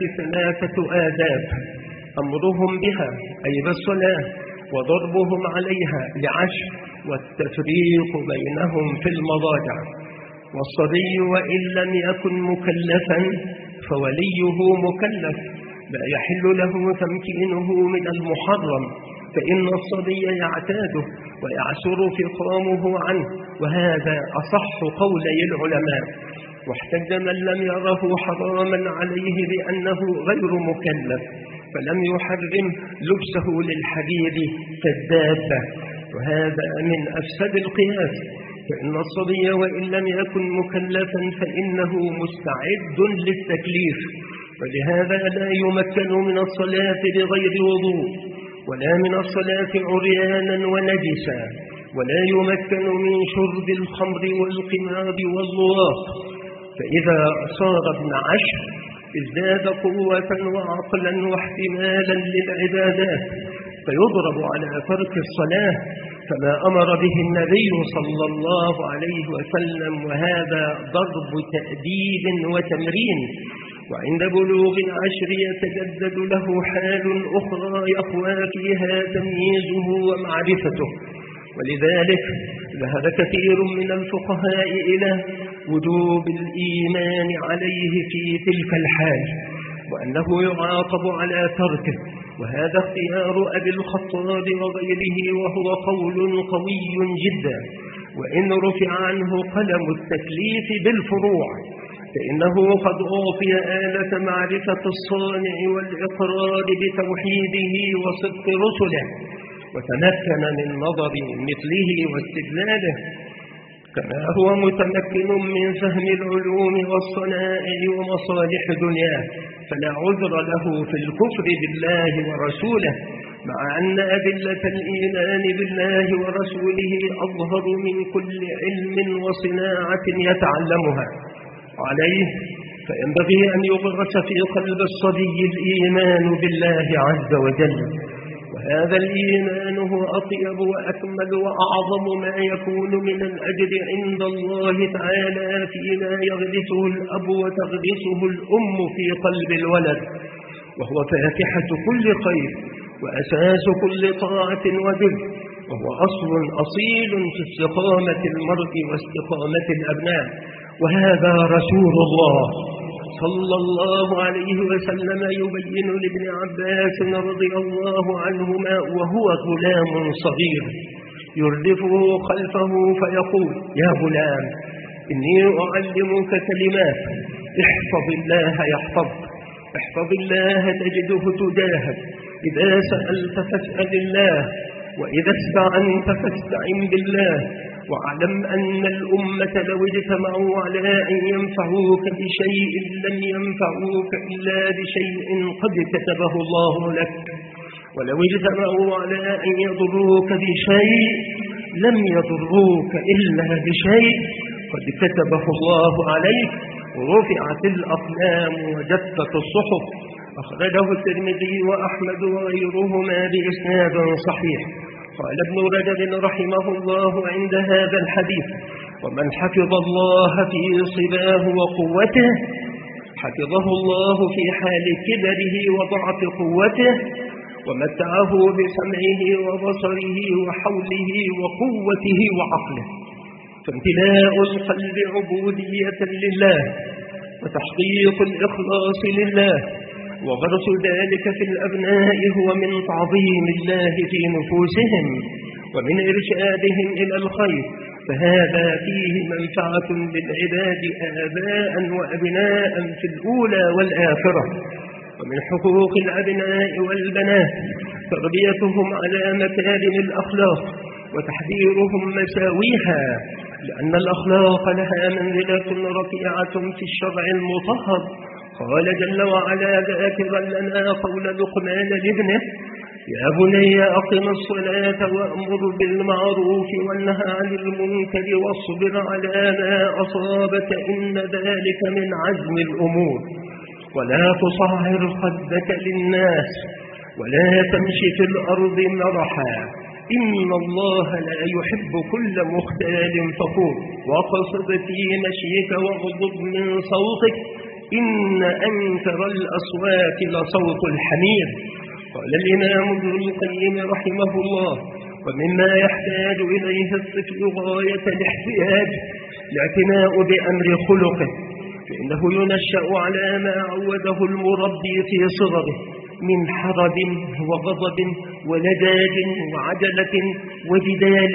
3 آداب: أمرهم بها أي بالصلاة، وضربهم عليها ل10، والتفريق بينهم في المضاجع. والصبي وإن لم يكن مكلفا فوليه مكلف، لا يحل له تمكينه من المحرم، فإن الصبي يعتاده ويعسر فطامه عنه، وهذا أصح قولي العلماء. واحتج من لم يره حراما عليه بأنه غير مكلف فلم يحرم لبسه للحرير كالدابة، وهذا من أفسد القياس، فإن الصبي وإن لم يكن مكلفا فإنه مستعد للتكليف، ولهذا لا يمكن من الصلاة بغير وضوء، ولا من الصلاة عريانا ونجسا، ولا يمكن من شرب الخمر والقمار واللواط. فإذا صار ابن 10 ازداد قوة وعقلا واحتمالا للعبادات، فيضرب على ترك الصلاة كما أمر به النبي صلى الله عليه وسلم، وهذا ضرب تأديب وتمرين. وعند بلوغ 10 يتجدد له حال أخرى يقوى فيها تمييزه ومعرفته، ولذلك ذهب كثير من الفقهاء إلى وجوب الإيمان عليه في تلك الحال، وأنه يعاقب على تركه، وهذا اختيار أبي الخطاب وغيره، وهو قول قوي جدا. وإن رفع عنه قلم التكليف بالفروع فإنه قد أعطي آلة معرفة الصانع والإقرار بتوحيده وصدق رسله، وتمكن من نظر مثله واستدلاله، كما هو متمكن من فهم العلوم والصنائع ومصالح دنياه، فلا عذر له في الكفر بالله ورسوله، مع أن أدلة الإيمان بالله ورسوله أظهر من كل علم وصناعة يتعلمها. وعليه فينبغي أن يغرس في قلب الصبي الإيمان بالله عز وجل، وهذا الإيمان هو أطيب وأكمل وأعظم ما يكون من الأجر عند الله تعالى فيما يغرسه الأب وتغرسه الأم في قلب الولد، وهو فاتحة كل خير وأساس كل طاعة وبر، وهو أصل أصيل في استقامة المرء واستقامة الأبناء. وهذا رسول الله صلى الله عليه وسلم يبين لابن عباس رضي الله عنهما وهو غلام صغير يردفه خلفه فيقول: يا غلام إني أعلمك كلمات، احفظ الله يحفظك، احفظ الله تجده تجاهك، إذا سألت فاسأل الله، وإذا استعنت فاستعن بالله، واعلم أن الأمة لو اجتمعوا على أن ينفعوك بشيء لم ينفعوك إلا بشيء قد كتبه الله لك، ولو اجتمعوا على أن يضروك بشيء لم يضروك إلا بشيء قد كتبه الله عليك، ورفعت الأقلام وجفت الصحف. أخرجه الترمذي وأحمد وغيرهما بإسناد صحيح. قال ابن رجب رحمه الله عند هذا الحديث: ومن حفظ الله في صباه وقوته حفظه الله في حال كبره وضعف قوته، ومتعه بسمعه وبصره وحوله وقوته وعقله. فامتلاء القلب عبودية لله وتحقيق الإخلاص لله وغرس ذلك في الأبناء هو من تعظيم الله في نفوسهم ومن إرشادهم إلى الخير، فهذا فيه منفعة للعباد آباء وأبناء في الأولى والآخرة. ومن حقوق الأبناء والبنات تربيتهم على مكارم الأخلاق وتحذيرهم مساويها، لأن الأخلاق لها منزلة رفيعة في الشرع المطهر. قال جل وعلا ذاكرا لنا قول لقمان لابنه: يا بني أقم الصلاة وأمر بالمعروف وانه عن المنكر واصبر على ما أصابك إن ذلك من عزم الأمور، ولا تصعر خدك للناس ولا تمش في الأرض مرحا إن الله لا يحب كل مختال فخور، وقصد في مشيك واغضض من صوتك إن أنكر الأصوات لصوت الحمير. قال الإمام ابن القيم رحمه الله: ومما يحتاج إليه الطفل غاية الاحتياج الاعتناء بأمر خلقه، فإنه ينشأ على ما عوده المربي في صغره من حرب وغضب ولجاج وعجلة وجدال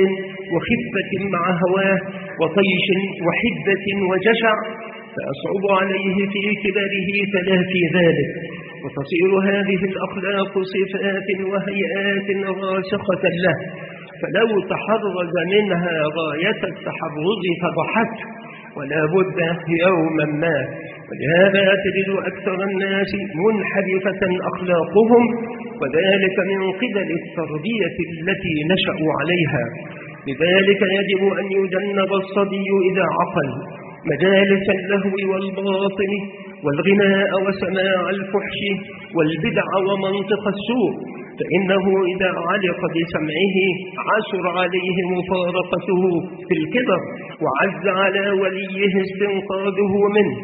وخفة مع هواه وطيش وحدة وجشع، فأصعب عليه في كبره تلافي ذلك، وتصير هذه الأخلاق صفات وهيئات راسخة له، فلو تحرز منها غاية التحرز فضحته ولا بد يوما ما. ولهذا تجد أكثر الناس منحرفة أخلاقهم، وذلك من قبل التربية التي نشأوا عليها. لذلك يجب أن يجنب الصبي إذا عقل مجالس اللهو والباطل والغناء وسماع الفحش والبدع ومنطق السوء، فإنه إذا علق بسمعه عسر عليه مفارقته في الكبر، وعز على وليه استنقاذه منه.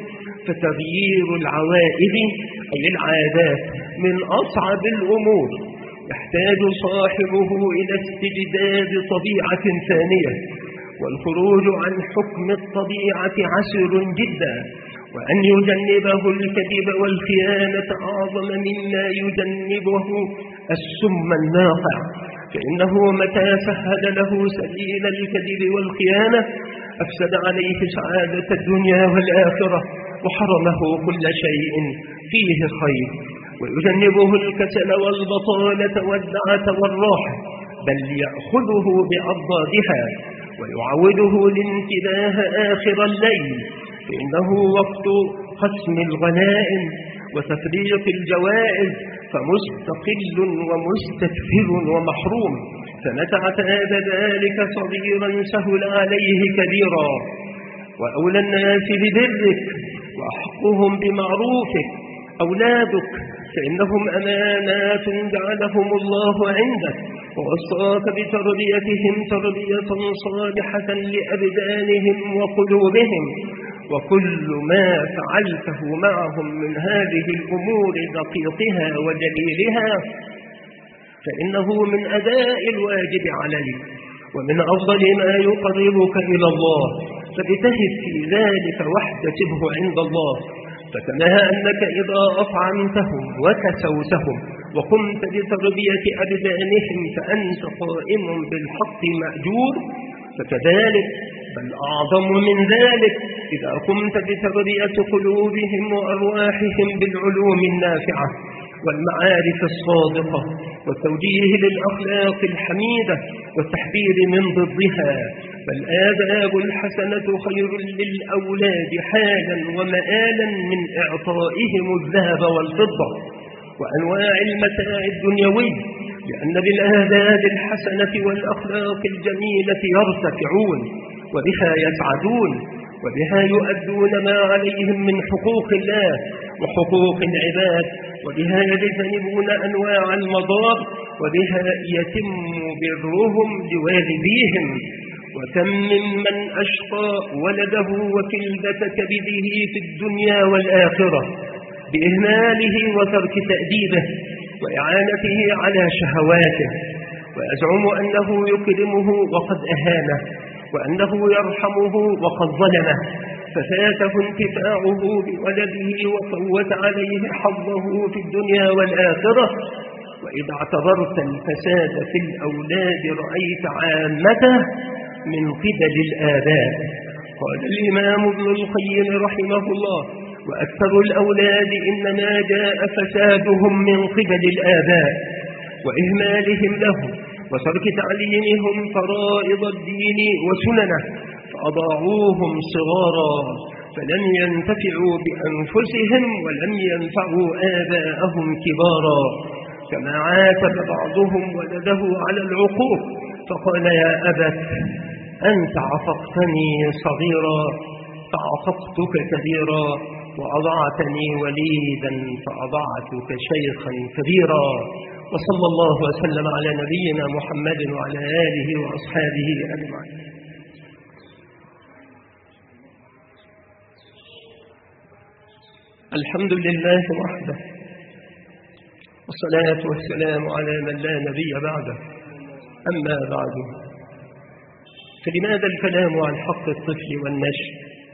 فتغيير العوائد أي العادات من أصعب الأمور، يحتاج صاحبه إلى استجداد طبيعة ثانية، والخروج عن حكم الطبيعة عسر جدا، وأن يجنبه الكذب والخيانة أعظم مما يجنبه السم الناقع، فإنه متى سهل له سبيل الكذب والخيانة أفسد عليه سعادة الدنيا والآخرة وحرمه كل شيء فيه خير، ويجنبه الكسل والبطالة والدعة والراحة، بل يأخذه بأضدادها ويعوده الانتباه آخر الليل، فإنه وقت قسم الغنائم وتفريق الجوائز، فمستقل ومستكثر ومحروم، فمتى اعتاد ذلك صغيرا سهل عليه كبيرا. وأولى الناس ببرك وأحقهم بمعروفك أولادك، فإنهم أمانات جعلهم الله عندك، ووصاك بتربيتهم تربية صالحة لأبدانهم وقلوبهم، وكل ما فعلته معهم من هذه الأمور دقيقها وجليلها فإنه من أداء الواجب عليك ومن أفضل ما يقربك إلى الله، فاجتهد في ذلك واحتسبه عند الله. فكما أنك إذا أطعمتهم وكسوتهم وقمت بتربية أبدانهم فأنت قائم بالحق مأجور، فكذلك بل أعظم من ذلك إذا قمت بتربية قلوبهم وأرواحهم بالعلوم النافعة والمعارف الصادقة والتوجيه للأخلاق الحميدة والتحذير من ضدها. فالآداب الحسنة خير للأولاد حالا ومآلا من إعطائهم الذهب والفضة وأنواع المتاع الدنيوي، لأن بالآداب الحسنة والأخلاق الجميلة يرتفعون وبها يسعدون وبها يؤدون ما عليهم من حقوق الله وحقوق العباد، وبها يجتنبون أنواع المضار، وبها يتم برهم لوالديهم. وكم ممن أشقى ولده وكلدة كبده في الدنيا والآخرة بإهماله وترك تأديبه وإعانته على شهواته، ويزعم أنه يكرمه وقد أهانه، وأنه يرحمه وقد ظلمه، ففاته انتفاعه بولده وفوت عليه حظه في الدنيا والآخرة. وإذا اعتبرت الفساد في الأولاد رأيت عامته من قبل الآباء. قال الإمام ابن القيم رحمه الله: وأكثر الأولاد إنما جاء فسادهم من قبل الآباء وإهمالهم لهم وترك تعليمهم فرائض الدين وسننه، فأضاعوهم صغارا فلم ينتفعوا بأنفسهم ولم ينفعوا آباءهم كبارا. كما عاتب بعضهم ولده على العقوق فقال: يا أبت أنت عفقتني صغيرا فعفقتك كبيرا، وأضعتني وليدا فأضعتك شيخا كبيرا. وصلى الله وسلم على نبينا محمد وعلى آله وأصحابه أجمعين. الحمد لله وحده، والصلاة والسلام على من لا نبي بعده. أما بعد، فلماذا الكلام عن حق الطفل والنشء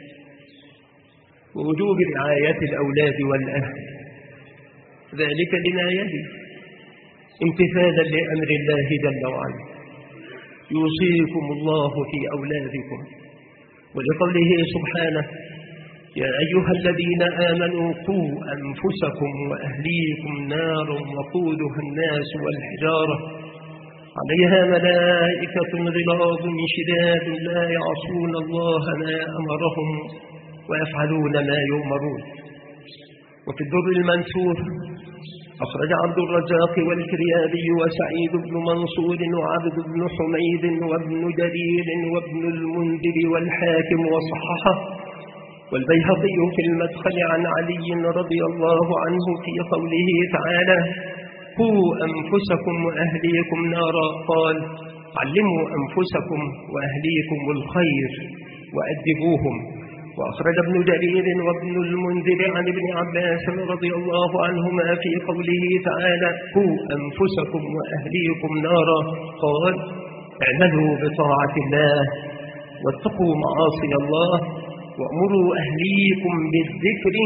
ووجوب رعاية الأولاد والأهل؟ ذلك لما يلي: امتثالا لأمر الله جل وعلا: يوصيكم الله في أولادكم، ولقوله سبحانه: يا أيها الذين آمنوا قوا أنفسكم وأهليكم نار وقودها الناس والحجارة عليها ملائكة غلاظ شداد لا يعصون الله ما أمرهم ويفعلون ما يؤمرون. وفي الدر المنثور أخرج عبد الرزاق والكريابي وسعيد بن منصور وعبد بن حميد وابن جرير وابن المنذر والحاكم وصححه، والبيهقي في المدخل عن علي رضي الله عنه في قوله تعالى: قوا أنفسكم وأهليكم نارا، قال: علموا أنفسكم وأهليكم الخير وأدبوهم. وأخرج ابن جرير وابن المنذر عن ابن عباس رضي الله عنهما في قوله تعالى: قوا أنفسكم وأهليكم نارا، قال: اعملوا بطاعة الله واتقوا معاصي الله وأمروا أهليكم بالذكر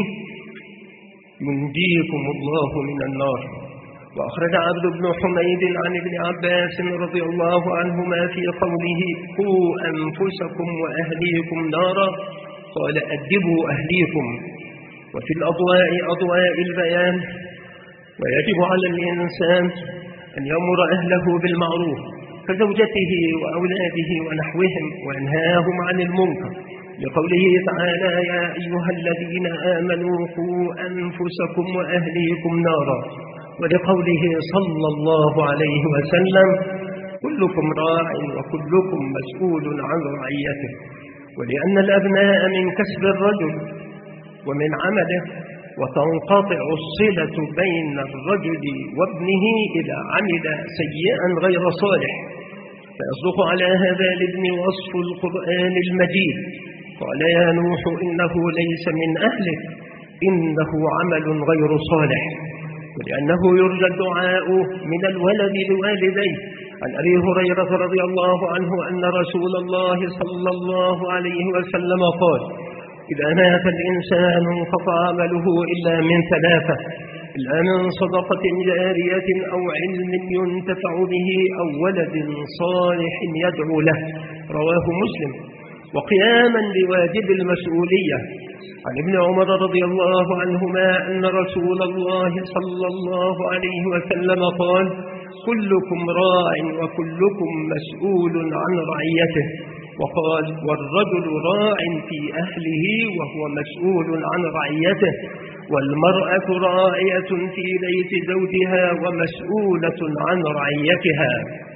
ينجيكم الله من النار. وأخرج عبد بن حميد عن ابن عباس رضي الله عنهما في قوله: قوا أنفسكم وأهليكم نارا، قال: أدبوا أهليكم. وفي الأضواء أضواء البيان: ويجب على الإنسان أن يأمر أهله بالمعروف كزوجته وأولاده ونحوهم وينهاهم عن المنكر، لقوله تعالى: يا أيها الذين آمنوا قوا أنفسكم وأهليكم نارا، ولقوله صلى الله عليه وسلم: كلكم راع وكلكم مسؤول عن رعيته. ولأن الأبناء من كسب الرجل ومن عمله، وتنقطع الصلة بين الرجل وابنه إذا عمل سيئا غير صالح، فيصدق على هذا الابن وصف القرآن المجيد: قال: يا نوح إنه ليس من أهلك إنه عمل غير صالح. ولأنه يرجى الدعاء من الولد لوالديه. عن أبي هريرة رضي الله عنه أن رسول الله صلى الله عليه وسلم قال: إذا مات الإنسان انقطع عمله إلا من ثلاثة: إلا من صدقة جارية أو علم ينتفع به أو ولد صالح يدعو له، رواه مسلم. وقياما بواجب المسؤولية، عن ابن عمر رضي الله عنهما أن رسول الله صلى الله عليه وسلم قال: كلكم راع وكلكم مسؤول عن رعيته. وقال: والرجل راع في أهله وهو مسؤول عن رعيته، والمرأة راعية في بيت زوجها ومسؤولة عن رعيتها.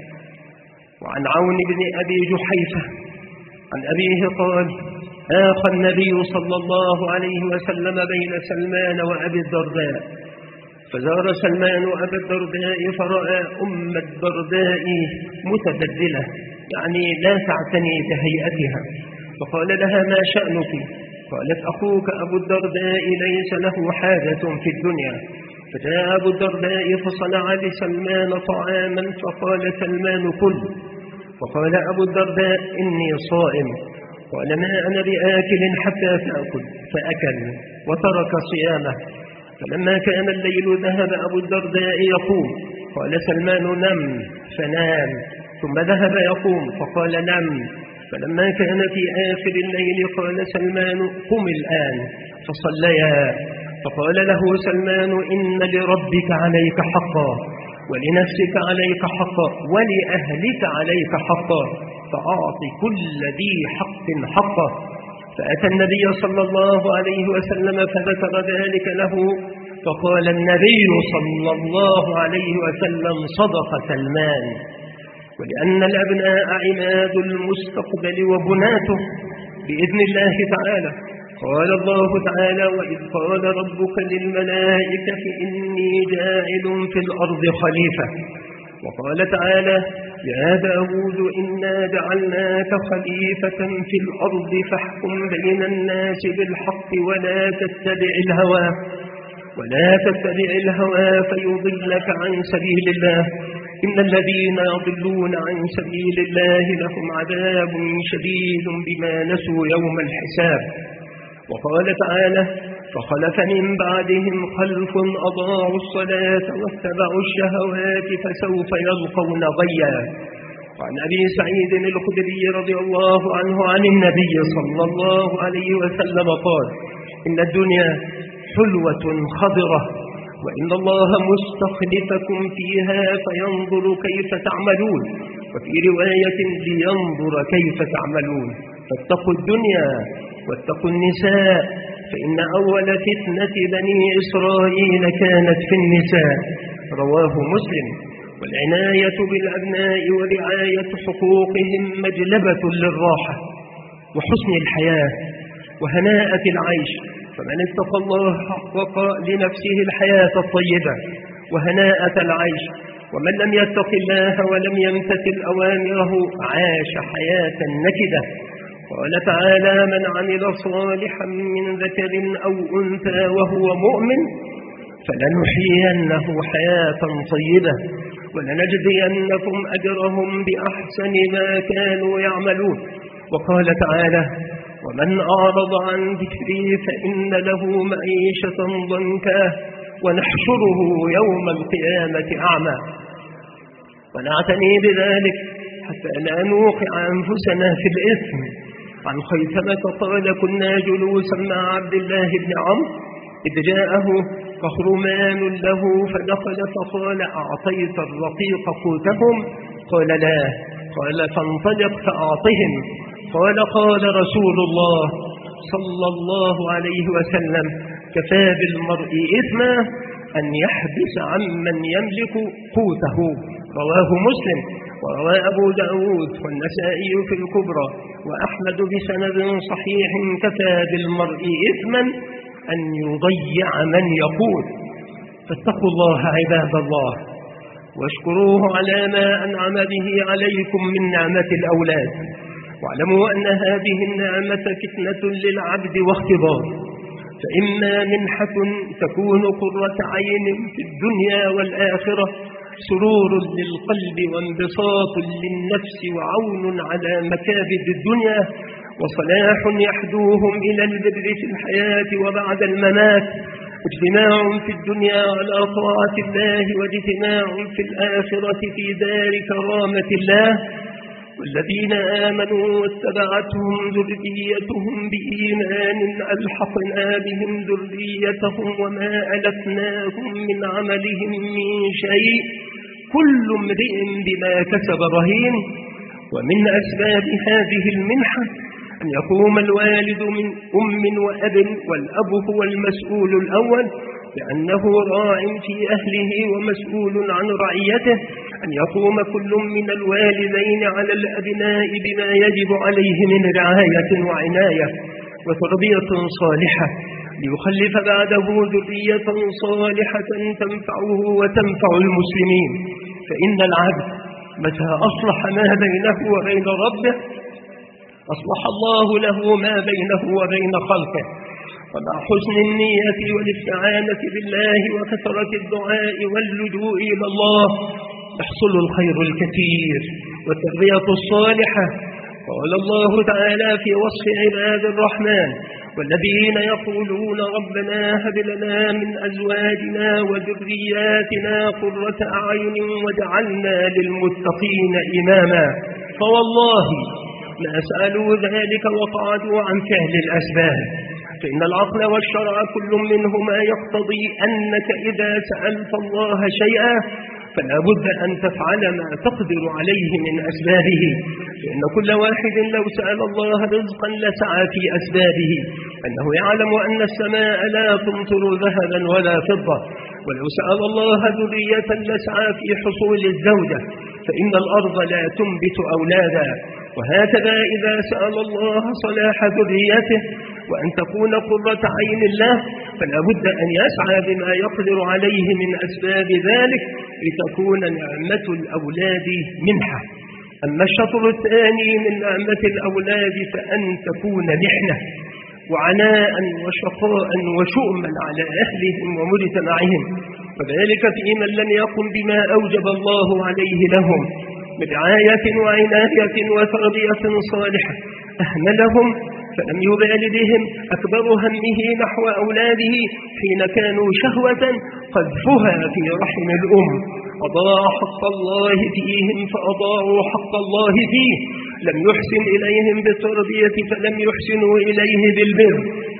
وعن عون بن أبي جحيفة عن أبيه قال: آخى النبي صلى الله عليه وسلم بين سلمان وأبي الدرداء، فزار سلمان أبا الدرداء فرأى أم الدرداء متبذلة، يعني لا تعتني بهيئتها، فقال لها: ما شأنك؟ قالت: أخوك أبو الدرداء ليس له حاجة في الدنيا. فجاء أبو الدرداء فصنع لسلمان طعاما، فقال سلمان: كل. فقال أبو الدرداء: إني صائم. قال ما أنا بآكل حتى تأكل، فأكل وترك صيامه. فلما كان الليل ذهب أبو الدرداء يقوم، قال سلمان نم، فنام، ثم ذهب يقوم فقال نم. فلما كان في آخر الليل قال سلمان قم الآن، فصليا. فقال له سلمان إن لربك عليك حقا، ولنفسك عليك حقا، ولأهلك عليك حقا، فأعط كل ذي حق حقه. فأتى النبي صلى الله عليه وسلم فذكر ذلك له، فقال النبي صلى الله عليه وسلم صدق سلمان. ولأن الأبناء عماد المستقبل وبناته بإذن الله تعالى. قال الله تعالى وإذ قال ربك للملائكة إني جاعل في الأرض خليفة. وقال تعالى يا داود إنا جعلناك خليفة في الأرض فاحكم بين الناس بالحق ولا تتبع الهوى فيضلك عن سبيل الله، إن الذين يضلون عن سبيل الله لهم عذاب شديد بما نسوا يوم الحساب. وقال تعالى فخلف من بعدهم خلف أضاعوا الصلاة واتبعوا الشهوات فسوف يلقون غيا. وعن أبي سعيد الخدري رضي الله عنه عن النبي صلى الله عليه وسلم قال إن الدنيا حلوة خضرة، وإن الله مستخلفكم فيها فينظر كيف تعملون، وفي رواية لينظر كيف تعملون. فاتقوا الدنيا واتقوا النساء، فإن أول فتنة بني إسرائيل كانت في النساء، رواه مسلم. والعناية بالأبناء ورعاية حقوقهم مجلبة للراحة وحسن الحياة وهناءة العيش. فمن اتقى الله حقق لنفسه الحياة الطيبة وهناءة العيش، ومن لم يتق الله ولم يمتثل أوامره عاش حياة نكدة. قال تعالى من عمل صالحا من ذكر أو أنثى وهو مؤمن فلنحيينه حياة طيبة ولنجزينكم أجرهم بأحسن ما كانوا يعملون. وقال تعالى ومن أعرض عن ذكري فإن له معيشة ضنكا ونحشره يوم القيامة أعمى. ونعتني بذلك حتى لا نوقع أنفسنا في الإثم. عن خيثمة قال كنا جلوسا مع عبد الله بن عمرو إذ جاءه قهرمان له فدخل فقال أعطيت الرقيق قوتهم؟ قال لا. قال فانطلق فأعطهم. قال رسول الله صلى الله عليه وسلم كفى بالمرء إثما أن يحبس عمن يملك قوته، رواه مسلم. وروى أبو داود والنسائي في الكبرى وأحمد بسند صحيح كفى بالمرء إثما أن يضيع من يقول. فاتقوا الله عباد الله واشكروه على ما أنعم به عليكم من نعمة الأولاد، واعلموا أن هذه النعمة فتنة للعبد واختبار، فإما منحة تكون قرة عين في الدنيا والآخرة، سرور للقلب وانبساط للنفس وعون على مكابد الدنيا، وصلاح يحدوهم إلى البر في الحياة وبعد الممات، اجتماع في الدنيا على طاعة الله واجتماع في الآخرة في دار كرامة الله. والذين آمنوا واتبعتهم ذريتهم بإيمان ألحقنا بهم ذريتهم وما ألفناهم من عملهم من شيء كل امرئ بما كسب رهين. ومن أسباب هذه المنحة أن يقوم الوالد من أم وأب، والأب هو المسؤول الأول لأنه راع في أهله ومسؤول عن رعيته، أن يقوم كل من الوالدين على الأبناء بما يجب عليه من رعاية وعناية وتربية صالحة ليخلف بعده ذرية صالحة تنفعه وتنفع المسلمين. فإن العبد متى أصلح ما بينه وبين ربه أصلح الله له ما بينه وبين خلقه. ومع حسن النية والاستعانة بالله وكثرة الدعاء واللجوء إلى الله يحصل الخير الكثير والتربية الصالحة قال الله تعالى في وصف عباد الرحمن: والذين يقولون ربنا هب لنا من أزواجنا وذرياتنا قرة أعين واجعلنا للمتقين إماما. فوالله ما سألوا ذلك وقعدوا عن فعل الأسباب، فإن العقل والشرع كل منهما يقتضي أنك إذا سألت الله شيئا فلا بد أن تفعل ما تقدر عليه من أسبابه، لأن كل واحد لو سأل الله رزقا لسعى في أسبابه، أنه يعلم أن السماء لا تمطر ذهبا ولا فضة، ولو سأل الله ذرية لسعى في حصول الزوجة، فإن الأرض لا تنبت أولادا. وهكذا إذا سأل الله صلاح ذريته وأن تكون قرة عين الله فلا بد أن يسعى بما يقدر عليه من أسباب ذلك لتكون نعمة الأولاد منحة. أما الشطر الثاني من نعمة الأولاد فأن تكون محنة وعناء وشقاء وشؤما على أهلهم ومجتمعهم، وذلك في من لم يقم بما أوجب الله عليه لهم من رعاية وعناية وتربية صالحة، أهملهم فلم يبال بهم، أكبر همه نحو أولاده حين كانوا شهوة قذفها في رحم الأم، أضاع حق الله فيهم فأضاعوا حق الله فيه، لم يحسن إليهم بالتربية فلم يحسنوا إليه بالبر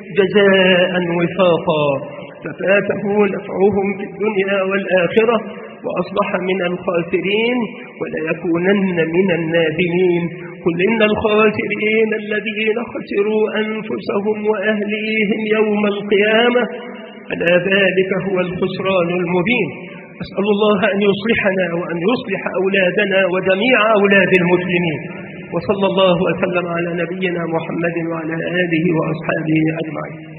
جزاء وفاقا، ففاته نفعهم في الدنيا والآخرة وأصبح من الخاسرين ولا يكونن من النادمين. قل إن الخاسرين الذين خسروا أنفسهم وأهليهم يوم القيامة، ألا ذلك هو الخسران المبين. أسأل الله أن يصلحنا وأن يصلح أولادنا وجميع أولاد المسلمين، وصلى الله وسلم على نبينا محمد وعلى آله وأصحابه أجمعين.